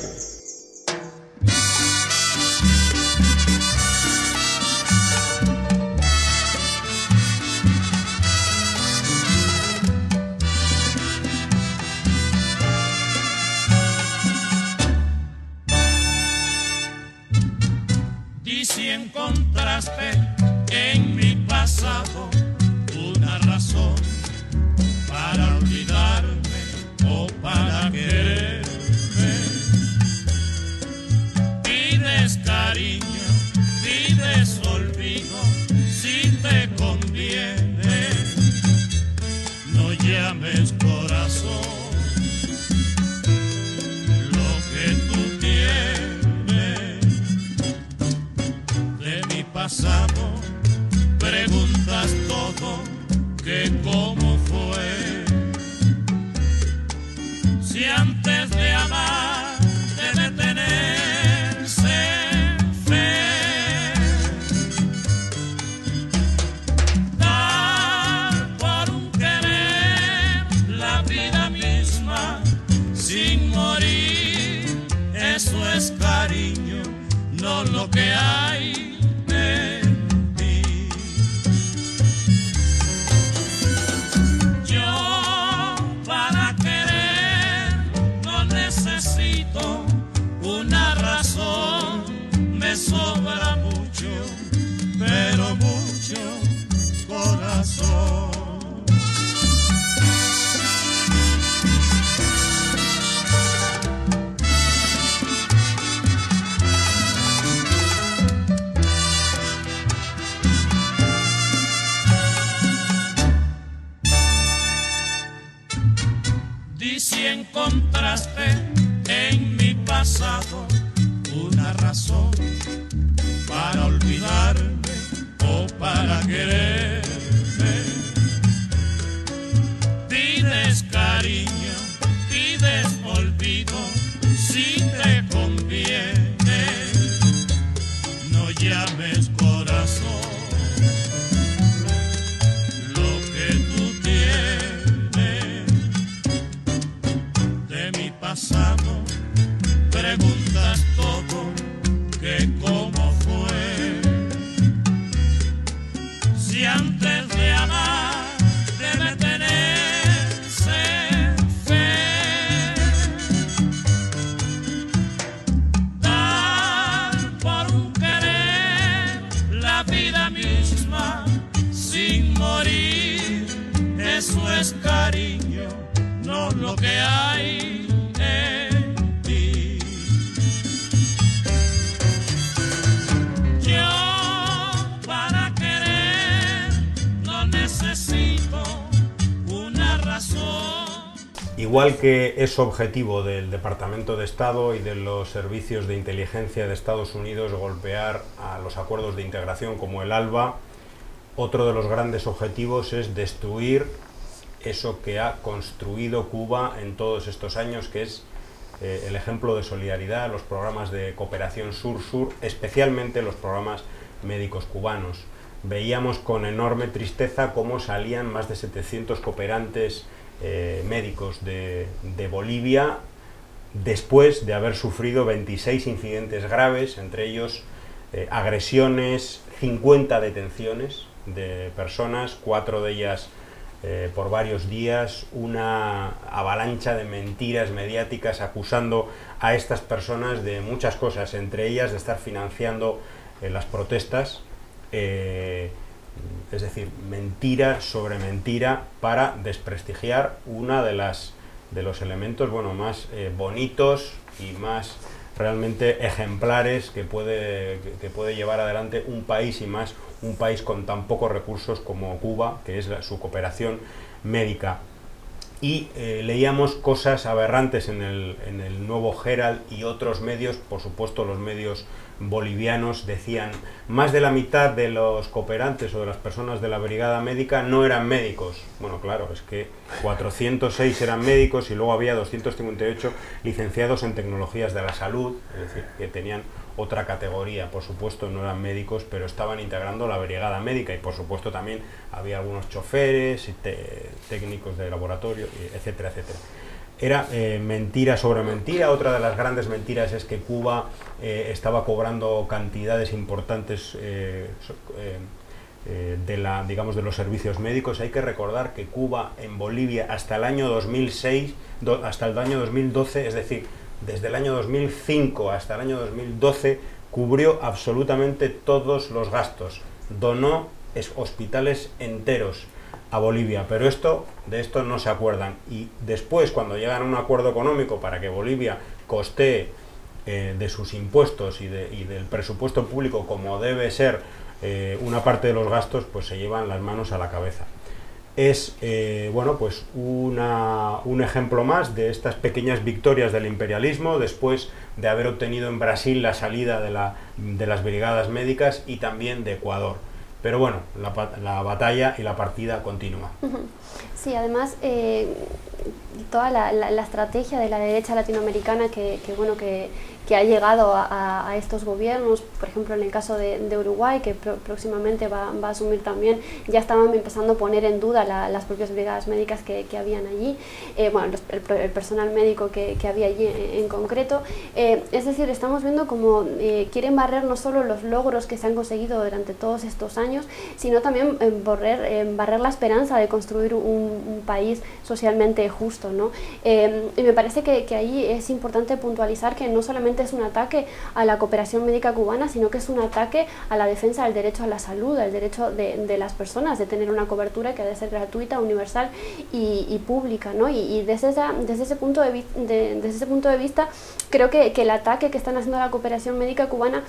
Y si encontraste en mi pasado una razón para olvidarme o para quererme, pides cariño, pides olvido, si te conviene, no llames corazón lo que tú tienes. Pasado, preguntas todo, que cómo fue. Si antes de amar debe tenerse fe, dar por un querer la vida misma sin morir, eso es cariño, no lo que hay. Me sobra mucho, pero mucho corazón. Di si encontraste en mi pasado una razón para olvidarme o para quererme. Pides cariño, pides olvido, si te conviene, no llames corazón lo que tú tienes. De mi pasado preguntas todo, que cómo fue. cariño, no lo que hay en ti. Yo para querer no necesito una razón. Igual que es objetivo del Departamento de Estado y de los servicios de inteligencia de Estados Unidos golpear a los acuerdos de integración como el ALBA, otro de los grandes objetivos es destruir eso que ha construido Cuba en todos estos años, que es eh, el ejemplo de solidaridad, los programas de cooperación sur-sur, especialmente los programas médicos cubanos. Veíamos con enorme tristeza cómo salían más de setecientos cooperantes eh, médicos de, de Bolivia después de haber sufrido veintiséis incidentes graves, entre ellos eh, agresiones, cincuenta detenciones de personas, cuatro de ellas eh, por varios días, una avalancha de mentiras mediáticas acusando a estas personas de muchas cosas, entre ellas de estar financiando eh, las protestas, eh, es decir, mentira sobre mentira para desprestigiar una de las de los elementos, bueno, más eh, bonitos y más realmente ejemplares que puede, que, que puede llevar adelante un país, y más un país con tan pocos recursos como Cuba, que es la, su cooperación médica. Y eh, leíamos cosas aberrantes en el, en el Nuevo Herald y otros medios, por supuesto los medios bolivianos decían más de la mitad de los cooperantes o de las personas de la brigada médica no eran médicos. Bueno, claro, es que cuatrocientos seis eran médicos y luego había doscientos cincuenta y ocho licenciados en tecnologías de la salud, es decir, que tenían otra categoría. Por supuesto no eran médicos, pero estaban integrando la brigada médica, y por supuesto también había algunos choferes y te, técnicos de laboratorio, etcétera, etcétera. Era eh, mentira sobre mentira. Otra de las grandes mentiras es que Cuba eh, estaba cobrando cantidades importantes eh, eh, eh, de, la, digamos, de los servicios médicos. Hay que recordar que Cuba en Bolivia hasta el año dos mil seis, do, hasta el año dos mil doce, es decir, desde el año dos mil cinco hasta el año dos mil doce, cubrió absolutamente todos los gastos, donó hospitales enteros a Bolivia, pero esto, de esto no se acuerdan. Y después, cuando llegan a un acuerdo económico para que Bolivia costee eh, de sus impuestos y, de, y del presupuesto público como debe ser eh, una parte de los gastos, pues se llevan las manos a la cabeza. Es eh, bueno, pues una, un ejemplo más de estas pequeñas victorias del imperialismo después de haber obtenido en Brasil la salida de, la, de las brigadas médicas y también de Ecuador. Pero bueno, la, la batalla y la partida continúa. Sí, además eh, toda la, la, la estrategia de la derecha latinoamericana que, que bueno que, que ha llegado a, a estos gobiernos, por ejemplo en el caso de, de Uruguay, que pro, próximamente va, va a asumir también, ya estaban empezando a poner en duda la, las propias brigadas médicas que, que habían allí, eh, bueno, los, el, el personal médico que, que había allí en, en concreto, eh, es decir, estamos viendo como eh, quieren barrer no solo los logros que se han conseguido durante todos estos años, sino también eh, barrer, eh, barrer la esperanza de construir un, un país socialmente justo, ¿no? Eh, y me parece que, que ahí es importante puntualizar que no solamente es un ataque a la cooperación médica cubana, sino que es un ataque a la defensa del derecho a la salud, al derecho de, de las personas de tener una cobertura que ha de ser gratuita, universal y, y pública, ¿no? Y, y desde, esa, desde, ese punto de, de, desde ese punto de vista creo que, que el ataque que están haciendo a la cooperación médica cubana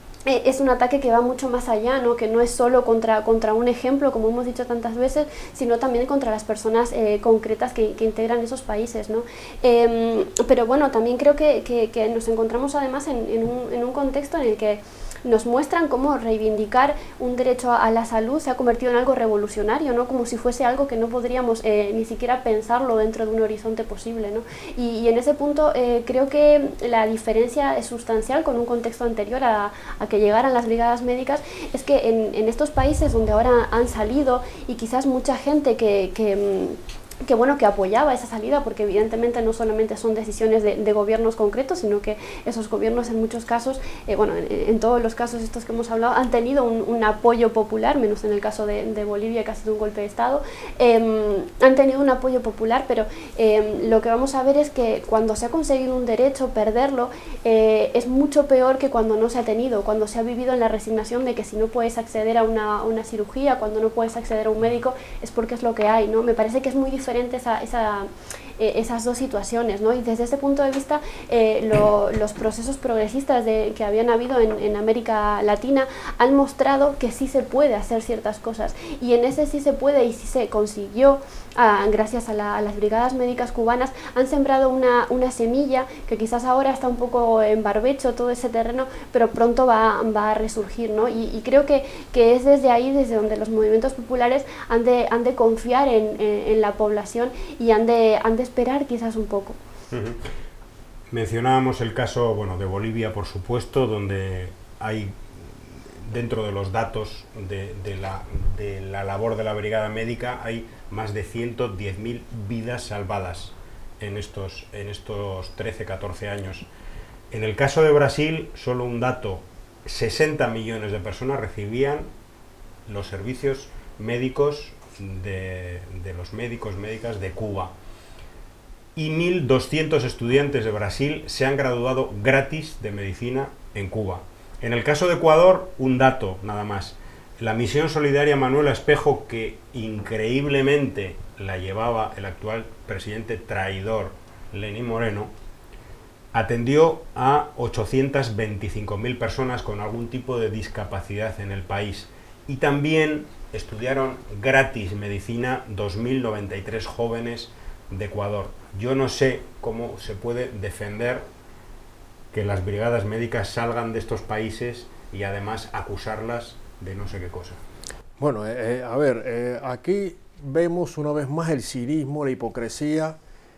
es un ataque que va mucho más allá, ¿no? Que no es solo contra, contra un ejemplo, como hemos dicho tantas veces, sino también contra las personas eh, concretas que, que integran esos países, ¿no? Eh, pero bueno, también creo que, que, que nos encontramos además en, en, un, en un contexto en el que nos muestran cómo reivindicar un derecho a la salud se ha convertido en algo revolucionario, ¿no? Como si fuese algo que no podríamos eh, ni siquiera pensarlo dentro de un horizonte posible, ¿no? Y, y en ese punto eh, creo que la diferencia es sustancial con un contexto anterior a, a que llegaran las brigadas médicas, es que en, en estos países donde ahora han salido y quizás mucha gente que... que que bueno, que apoyaba esa salida, porque evidentemente no solamente son decisiones de, de gobiernos concretos, sino que esos gobiernos en muchos casos, eh, bueno, en, en todos los casos estos que hemos hablado, han tenido un, un apoyo popular, menos en el caso de, de Bolivia, que ha sido un golpe de Estado, eh, han tenido un apoyo popular, pero eh, lo que vamos a ver es que cuando se ha conseguido un derecho, perderlo eh, es mucho peor que cuando no se ha tenido, cuando se ha vivido en la resignación de que si no puedes acceder a una, una cirugía, cuando no puedes acceder a un médico, es porque es lo que hay, ¿no? Me parece que es muy diferente diferente esa, esa, eh, esas dos situaciones, ¿no? Y desde ese punto de vista, eh, lo, los procesos progresistas de, que habían habido en, en América Latina han mostrado que sí se puede hacer ciertas cosas, y en ese sí se puede y sí se consiguió, ah, gracias a, la, a las brigadas médicas cubanas, han sembrado una, una semilla que quizás ahora está un poco en barbecho todo ese terreno, pero pronto va, va a resurgir, ¿no? Y, y creo que, que es desde ahí, desde donde los movimientos populares han de, han de confiar en, en, en la población y han de, han de esperar quizás un poco. Uh-huh. Mencionábamos el caso, bueno, de Bolivia, por supuesto, donde hay, dentro de los datos de, de, la, de la labor de la brigada médica, hay más de ciento diez mil vidas salvadas en estos, en estos trece, catorce años. En el caso de Brasil, solo un dato, sesenta millones de personas recibían los servicios médicos de, de los médicos, médicas de Cuba. Y mil doscientos estudiantes de Brasil se han graduado gratis de medicina en Cuba. En el caso de Ecuador, un dato nada más. La misión solidaria Manuela Espejo, que increíblemente la llevaba el actual presidente traidor Lenín Moreno, atendió a ochocientas veinticinco mil personas con algún tipo de discapacidad en el país. Y también estudiaron gratis medicina dos mil noventa y tres jóvenes de Ecuador. Yo no sé cómo se puede defender que las brigadas médicas salgan de estos países y además acusarlas de no sé qué cosa. Bueno, eh, a ver, eh, aquí vemos una vez más el cinismo, la hipocresía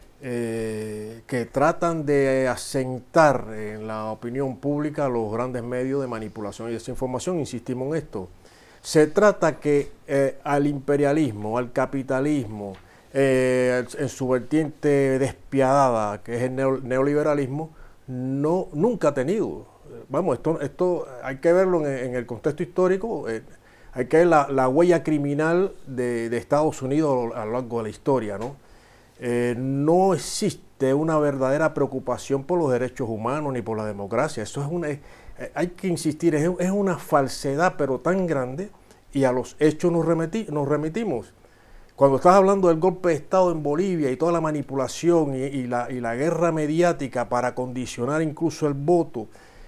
eh, que tratan de asentar en la opinión pública los grandes medios de manipulación y desinformación. Insistimos en esto. Se trata que eh, al imperialismo, al capitalismo, eh, en su vertiente despiadada, que es el neoliberalismo, no, nunca ha tenido. Vamos, esto, esto hay que verlo en, en el contexto histórico, eh, hay que ver la, la huella criminal de, de Estados Unidos a lo largo de la historia, ¿no? Eh, no existe una verdadera preocupación por los derechos humanos ni por la democracia. Eso es una, eh, hay que insistir, es, es una falsedad, pero tan grande, y a los hechos nos, remití, nos remitimos. Cuando estás hablando del golpe de Estado en Bolivia y toda la manipulación y, y, la, y la guerra mediática para condicionar incluso el voto,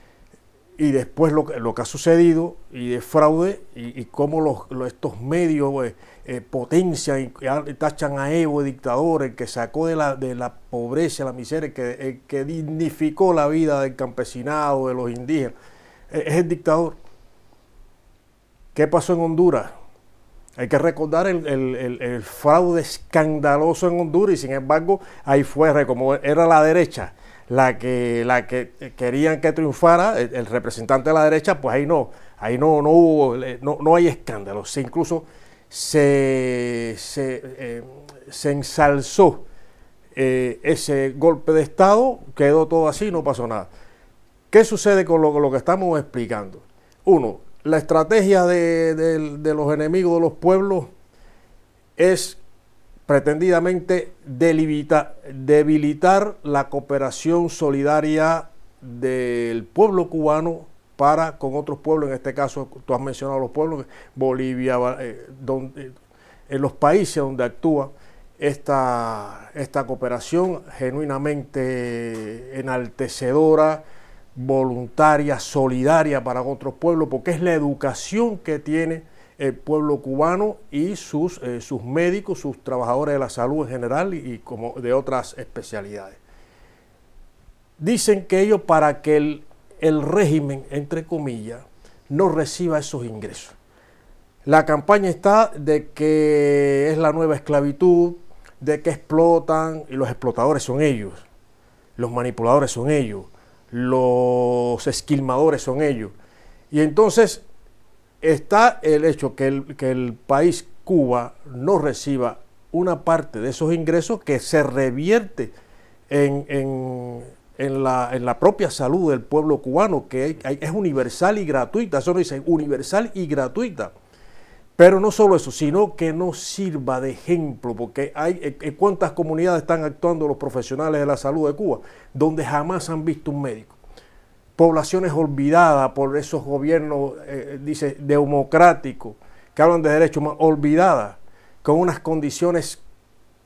y después lo, lo que ha sucedido y de fraude, y, y cómo los, los, estos medios eh, eh, potencian y tachan a Evo de dictador, el que sacó de la, de la pobreza, la miseria, el que, el que dignificó la vida del campesinado, de los indígenas, eh, es el dictador. ¿Qué pasó en Honduras? Hay que recordar el, el, el, el fraude escandaloso en Honduras, y sin embargo ahí fue, como era la derecha la que, la que querían que triunfara, el, el representante de la derecha, pues ahí no, ahí no, no hubo, no, no hay escándalo. Se incluso se, se, eh, se ensalzó eh, ese golpe de Estado, quedó todo así, no pasó nada. ¿Qué sucede con lo, con lo que estamos explicando? Uno, la estrategia de, de, de los enemigos de los pueblos es pretendidamente debilitar, debilitar la cooperación solidaria del pueblo cubano para con otros pueblos. En este caso, tú has mencionado los pueblos, Bolivia, eh, donde, en los países donde actúa esta, esta cooperación genuinamente enaltecedora, voluntaria, solidaria para otros pueblos, porque es la educación que tiene el pueblo cubano y sus, eh, sus médicos, sus trabajadores de la salud en general, y, y como de otras especialidades. Dicen que ellos, para que el, el régimen, entre comillas, no reciba esos ingresos. La campaña está de que es la nueva esclavitud, de que explotan, y los explotadores son ellos, los manipuladores son ellos, los esquilmadores son ellos. Y entonces está el hecho que el, que el país Cuba no reciba una parte de esos ingresos que se revierte en, en, en, la, en la propia salud del pueblo cubano, que hay, hay, es universal y gratuita. Eso no dice universal y gratuita. Pero no solo eso, sino que no sirva de ejemplo, porque hay eh, cuántas comunidades están actuando los profesionales de la salud de Cuba, donde jamás han visto un médico. Poblaciones olvidadas por esos gobiernos, eh, dice, democráticos, que hablan de derechos humanos, olvidadas, con unas condiciones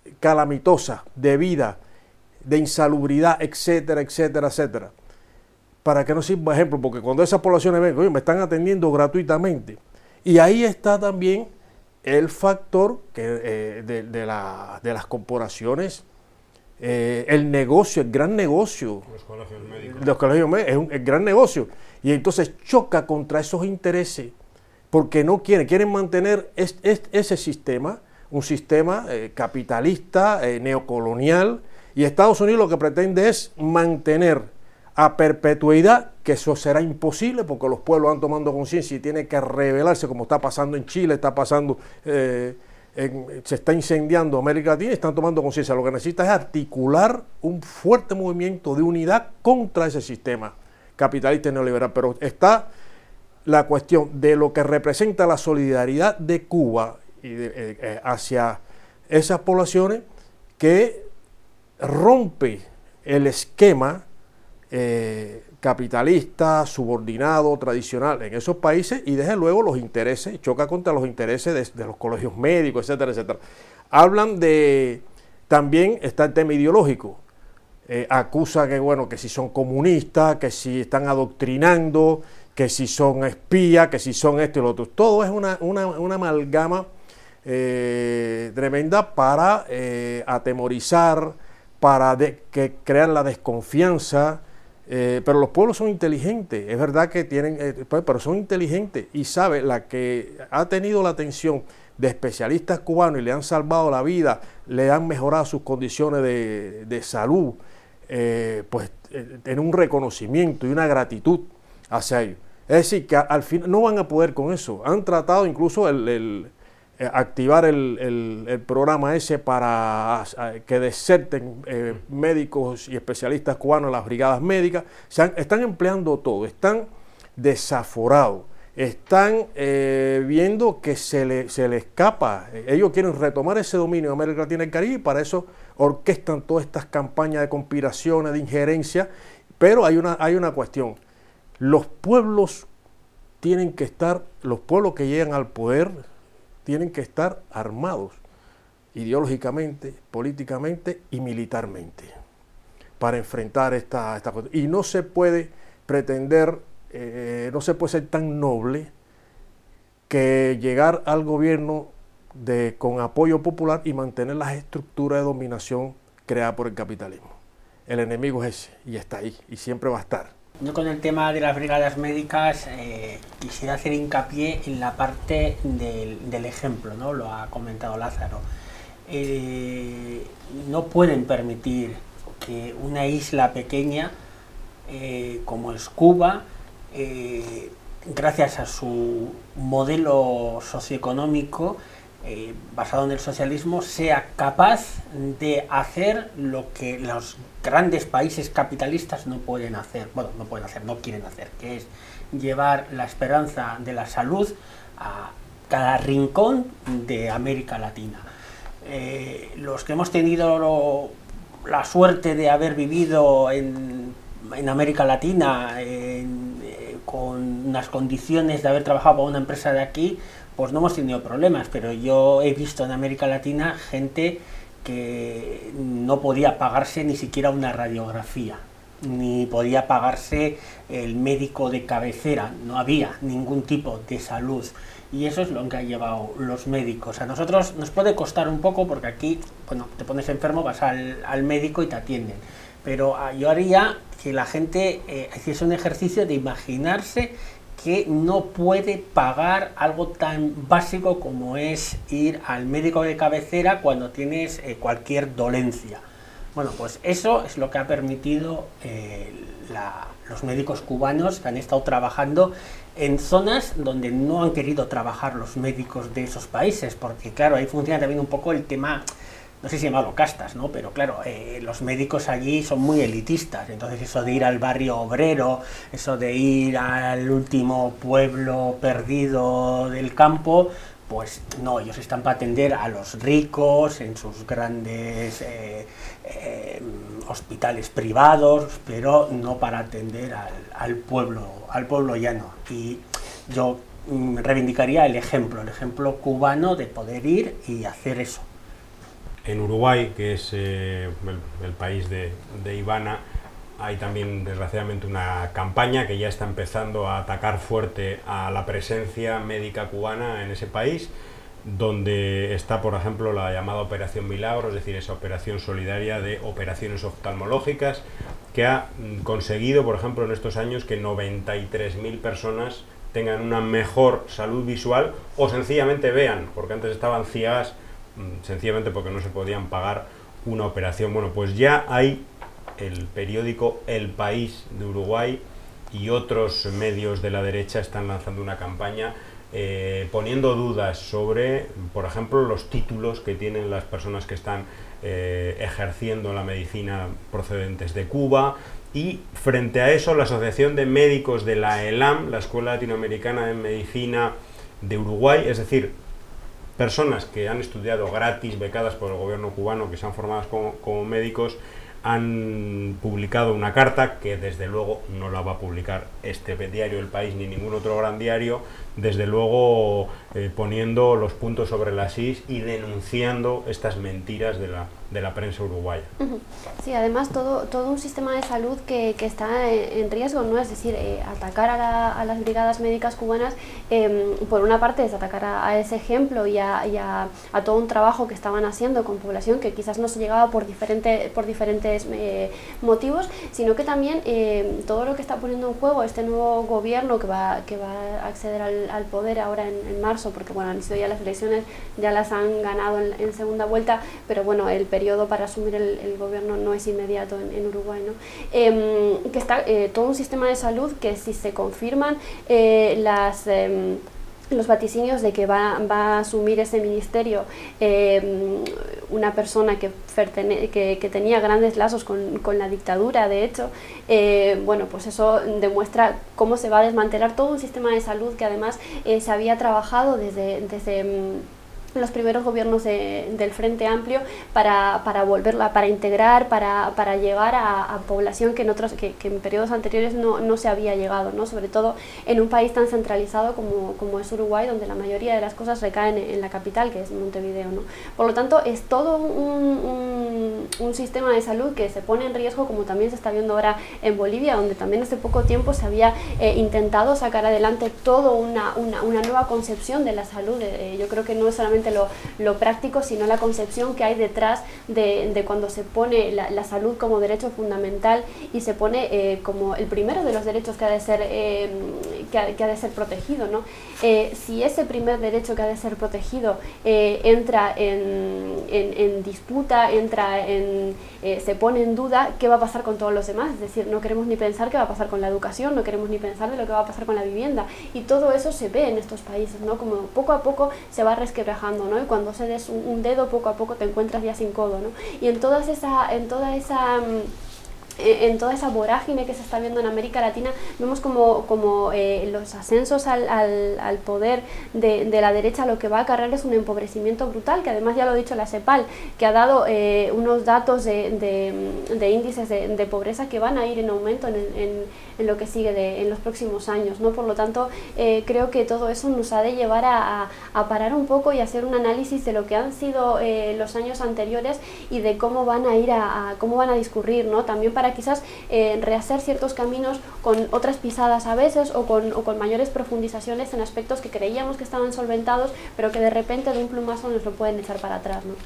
calamitosas de vida, de insalubridad, etcétera, etcétera, etcétera. Para que no sirva de ejemplo, porque cuando esas poblaciones ven, oye, me están atendiendo gratuitamente. Y ahí está también el factor que, eh, de, de, la, de las corporaciones, eh, el negocio, el gran negocio. Los colegios médicos. Los colegios médicos es un el gran negocio. Y entonces choca contra esos intereses, porque no quieren, quieren mantener es, es, ese sistema, un sistema eh, capitalista, eh, neocolonial, y Estados Unidos lo que pretende es mantener a perpetuidad, que eso será imposible porque los pueblos van tomando conciencia y tienen que rebelarse, como está pasando en Chile, está pasando, eh, en, se está incendiando América Latina y están tomando conciencia. Lo que necesita es articular un fuerte movimiento de unidad contra ese sistema capitalista y neoliberal. Pero está la cuestión de lo que representa la solidaridad de Cuba y de, eh, eh, hacia esas poblaciones, que rompe el esquema eh, capitalista, subordinado, tradicional en esos países, y desde luego los intereses, choca contra los intereses de, de los colegios médicos, etcétera, etcétera. Hablan de, también está el tema ideológico, eh, acusa que, bueno, que si son comunistas, que si están adoctrinando, que si son espías, que si son esto y lo otro. Todo es una, una, una amalgama eh, tremenda para eh, atemorizar, para de, que crear la desconfianza. Eh, pero los pueblos son inteligentes, es verdad que tienen, eh, pero son inteligentes, y sabe, la que ha tenido la atención de especialistas cubanos y le han salvado la vida, le han mejorado sus condiciones de, de salud, eh, pues eh, tiene un reconocimiento y una gratitud hacia ellos. Es decir, que al final no van a poder con eso. Han tratado incluso el, el eh, activar el, el, el programa ese para eh, que deserten eh, médicos y especialistas cubanos en las brigadas médicas. Se han, están empleando todo, están desaforados, están eh, viendo que se le, se le escapa. Ellos quieren retomar ese dominio de América Latina y el Caribe, y para eso orquestan todas estas campañas de conspiraciones, de injerencia. Pero hay una, hay una cuestión. Los pueblos tienen que estar, los pueblos que llegan al poder tienen que estar armados ideológicamente, políticamente y militarmente para enfrentar esta, esta cuestión. Y no se puede pretender, eh, no se puede ser tan noble que llegar al gobierno de, con apoyo popular y mantener las estructuras de dominación creadas por el capitalismo. El enemigo es ese y está ahí y siempre va a estar. Yo con el tema de las brigadas médicas eh, quisiera hacer hincapié en la parte del, del ejemplo, ¿no? Lo ha comentado Lázaro. Eh, no pueden permitir que una isla pequeña eh, como es Cuba, eh, gracias a su modelo socioeconómico eh, basado en el socialismo, sea capaz de hacer lo que los grandes países capitalistas no pueden hacer, bueno, no pueden hacer, no quieren hacer, que es llevar la esperanza de la salud a cada rincón de América Latina. Eh, los que hemos tenido lo, la suerte de haber vivido en, en América Latina en, eh, con unas condiciones de haber trabajado para una empresa de aquí, pues no hemos tenido problemas, pero yo he visto en América Latina gente que no podía pagarse ni siquiera una radiografía, ni podía pagarse el médico de cabecera, no había ningún tipo de salud. Y eso es lo que han llevado los médicos. A nosotros nos puede costar un poco porque aquí, bueno, te pones enfermo, vas al, al médico y te atienden. Pero ah, yo haría que la gente eh, hiciese un ejercicio de imaginarse que no puede pagar algo tan básico como es ir al médico de cabecera cuando tienes eh, cualquier dolencia. Bueno, pues eso es lo que ha permitido eh, la, los médicos cubanos que han estado trabajando en zonas donde no han querido trabajar los médicos de esos países, porque claro, ahí funciona también un poco el tema, no sé si llamarlo castas, ¿no? Pero claro, eh, los médicos allí son muy elitistas, entonces eso de ir al barrio obrero, eso de ir al último pueblo perdido del campo, pues no, ellos están para atender a los ricos en sus grandes eh, eh, hospitales privados, pero no para atender al, al pueblo, al pueblo llano. Y yo mm, reivindicaría el ejemplo, el ejemplo cubano de poder ir y hacer eso. En Uruguay, que es eh, el, el país de, de Ivana, hay también desgraciadamente una campaña que ya está empezando a atacar fuerte a la presencia médica cubana en ese país, donde está, por ejemplo, la llamada Operación Milagro, es decir, esa operación solidaria de operaciones oftalmológicas, que ha conseguido, por ejemplo, en estos años que noventa y tres mil personas tengan una mejor salud visual o sencillamente vean, porque antes estaban ciegas sencillamente porque no se podían pagar una operación. Bueno, pues ya hay el periódico El País de Uruguay y otros medios de la derecha están lanzando una campaña eh, poniendo dudas sobre, por ejemplo, los títulos que tienen las personas que están eh, ejerciendo la medicina procedentes de Cuba. Y frente a eso, la Asociación de Médicos de la ELAM, la Escuela Latinoamericana de Medicina de Uruguay, es decir, personas que han estudiado gratis, becadas por el gobierno cubano, que se han formado como, como médicos, han publicado una carta que desde luego no la va a publicar este diario El País ni ningún otro gran diario, desde luego eh, poniendo los puntos sobre las is y denunciando estas mentiras de la, de la prensa uruguaya. Sí, además todo, todo un sistema de salud que, que está en riesgo, ¿no? Es decir, eh, atacar a, la, a las brigadas médicas cubanas, eh, por una parte es atacar a, a ese ejemplo y, a, y a, a todo un trabajo que estaban haciendo con población que quizás no se llegaba por, diferente, por diferentes eh, motivos, sino que también eh, todo lo que está poniendo en juego este nuevo gobierno que va, que va a acceder al, al poder ahora en, en marzo, porque bueno, han sido ya las elecciones, ya las han ganado en, en segunda vuelta, pero bueno, el periodo para asumir el, el gobierno no es inmediato en, en Uruguay, ¿no? Eh, que está eh, todo un sistema de salud que si se confirman eh, las... Eh, los vaticinios de que va, va a asumir ese ministerio eh, una persona que, que, que tenía grandes lazos con, con la dictadura, de hecho, eh, bueno, pues eso demuestra cómo se va a desmantelar todo un sistema de salud que además eh, se había trabajado desde... desde los primeros gobiernos de, del Frente Amplio para, para volverla, para integrar, para, para llegar a, a población que en otros, que, que en periodos anteriores no, no se había llegado, ¿no? Sobre todo en un país tan centralizado como, como es Uruguay, donde la mayoría de las cosas recaen en, en la capital, que es Montevideo, ¿no? Por lo tanto, es todo un, un, un sistema de salud que se pone en riesgo, como también se está viendo ahora en Bolivia, donde también hace poco tiempo se había eh, intentado sacar adelante toda una, una, una nueva concepción de la salud. Eh, yo creo que no es solamente Lo, lo práctico, sino la concepción que hay detrás de, de cuando se pone la, la salud como derecho fundamental y se pone eh, como el primero de los derechos que ha de ser, eh, que ha, que ha de ser protegido, ¿no? Eh, si ese primer derecho que ha de ser protegido eh, entra en, en, en disputa, entra en, eh, se pone en duda, ¿qué va a pasar con todos los demás? Es decir, no queremos ni pensar qué va a pasar con la educación, no queremos ni pensar de lo que va a pasar con la vivienda, y todo eso se ve en estos países, ¿no? Como poco a poco se va resquebrajando, ¿no? Y cuando se des un, un dedo, poco a poco te encuentras ya sin codo, ¿no? Y en todas esa, en toda esa en toda esa vorágine que se está viendo en América Latina, vemos como, como eh, los ascensos al, al, al poder de, de la derecha lo que va a acarrear es un empobrecimiento brutal, que además ya lo ha dicho la CEPAL, que ha dado eh, unos datos de, de, de índices de, de pobreza que van a ir en aumento en, en, en lo que sigue de, en los próximos años, ¿no? Por lo tanto, eh, creo que todo eso nos ha de llevar a, a, a parar un poco y hacer un análisis de lo que han sido eh, los años anteriores y de cómo van a ir a, a cómo van a discurrir, ¿no? También para para quizás eh, rehacer ciertos caminos con otras pisadas a veces o con, o con mayores profundizaciones en aspectos que creíamos que estaban solventados, pero que de repente de un plumazo nos lo pueden echar para atrás, ¿no?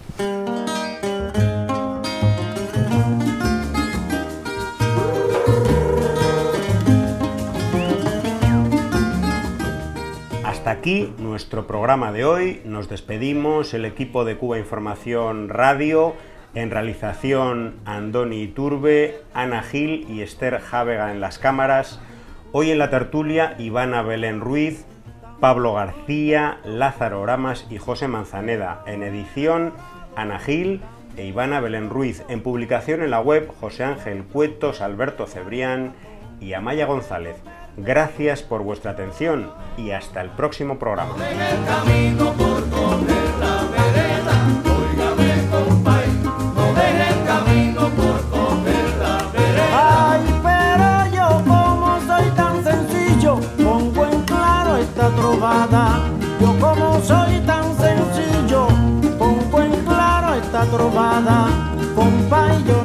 Hasta aquí nuestro programa de hoy. Nos despedimos, el equipo de Cuba Información Radio. En realización, Andoni Iturbe, Ana Gil y Esther Jávega en las cámaras. Hoy en la tertulia, Ivana Belén Ruiz, Pablo García, Lázaro Oramas y José Manzaneda. En edición, Ana Gil e Ivana Belén Ruiz. En publicación en la web, José Ángel Cuetos, Alberto Cebrián y Amaya González. Gracias por vuestra atención y hasta el próximo programa. Trovada. Yo como soy tan sencillo, pongo en claro esta trovada. compa y yo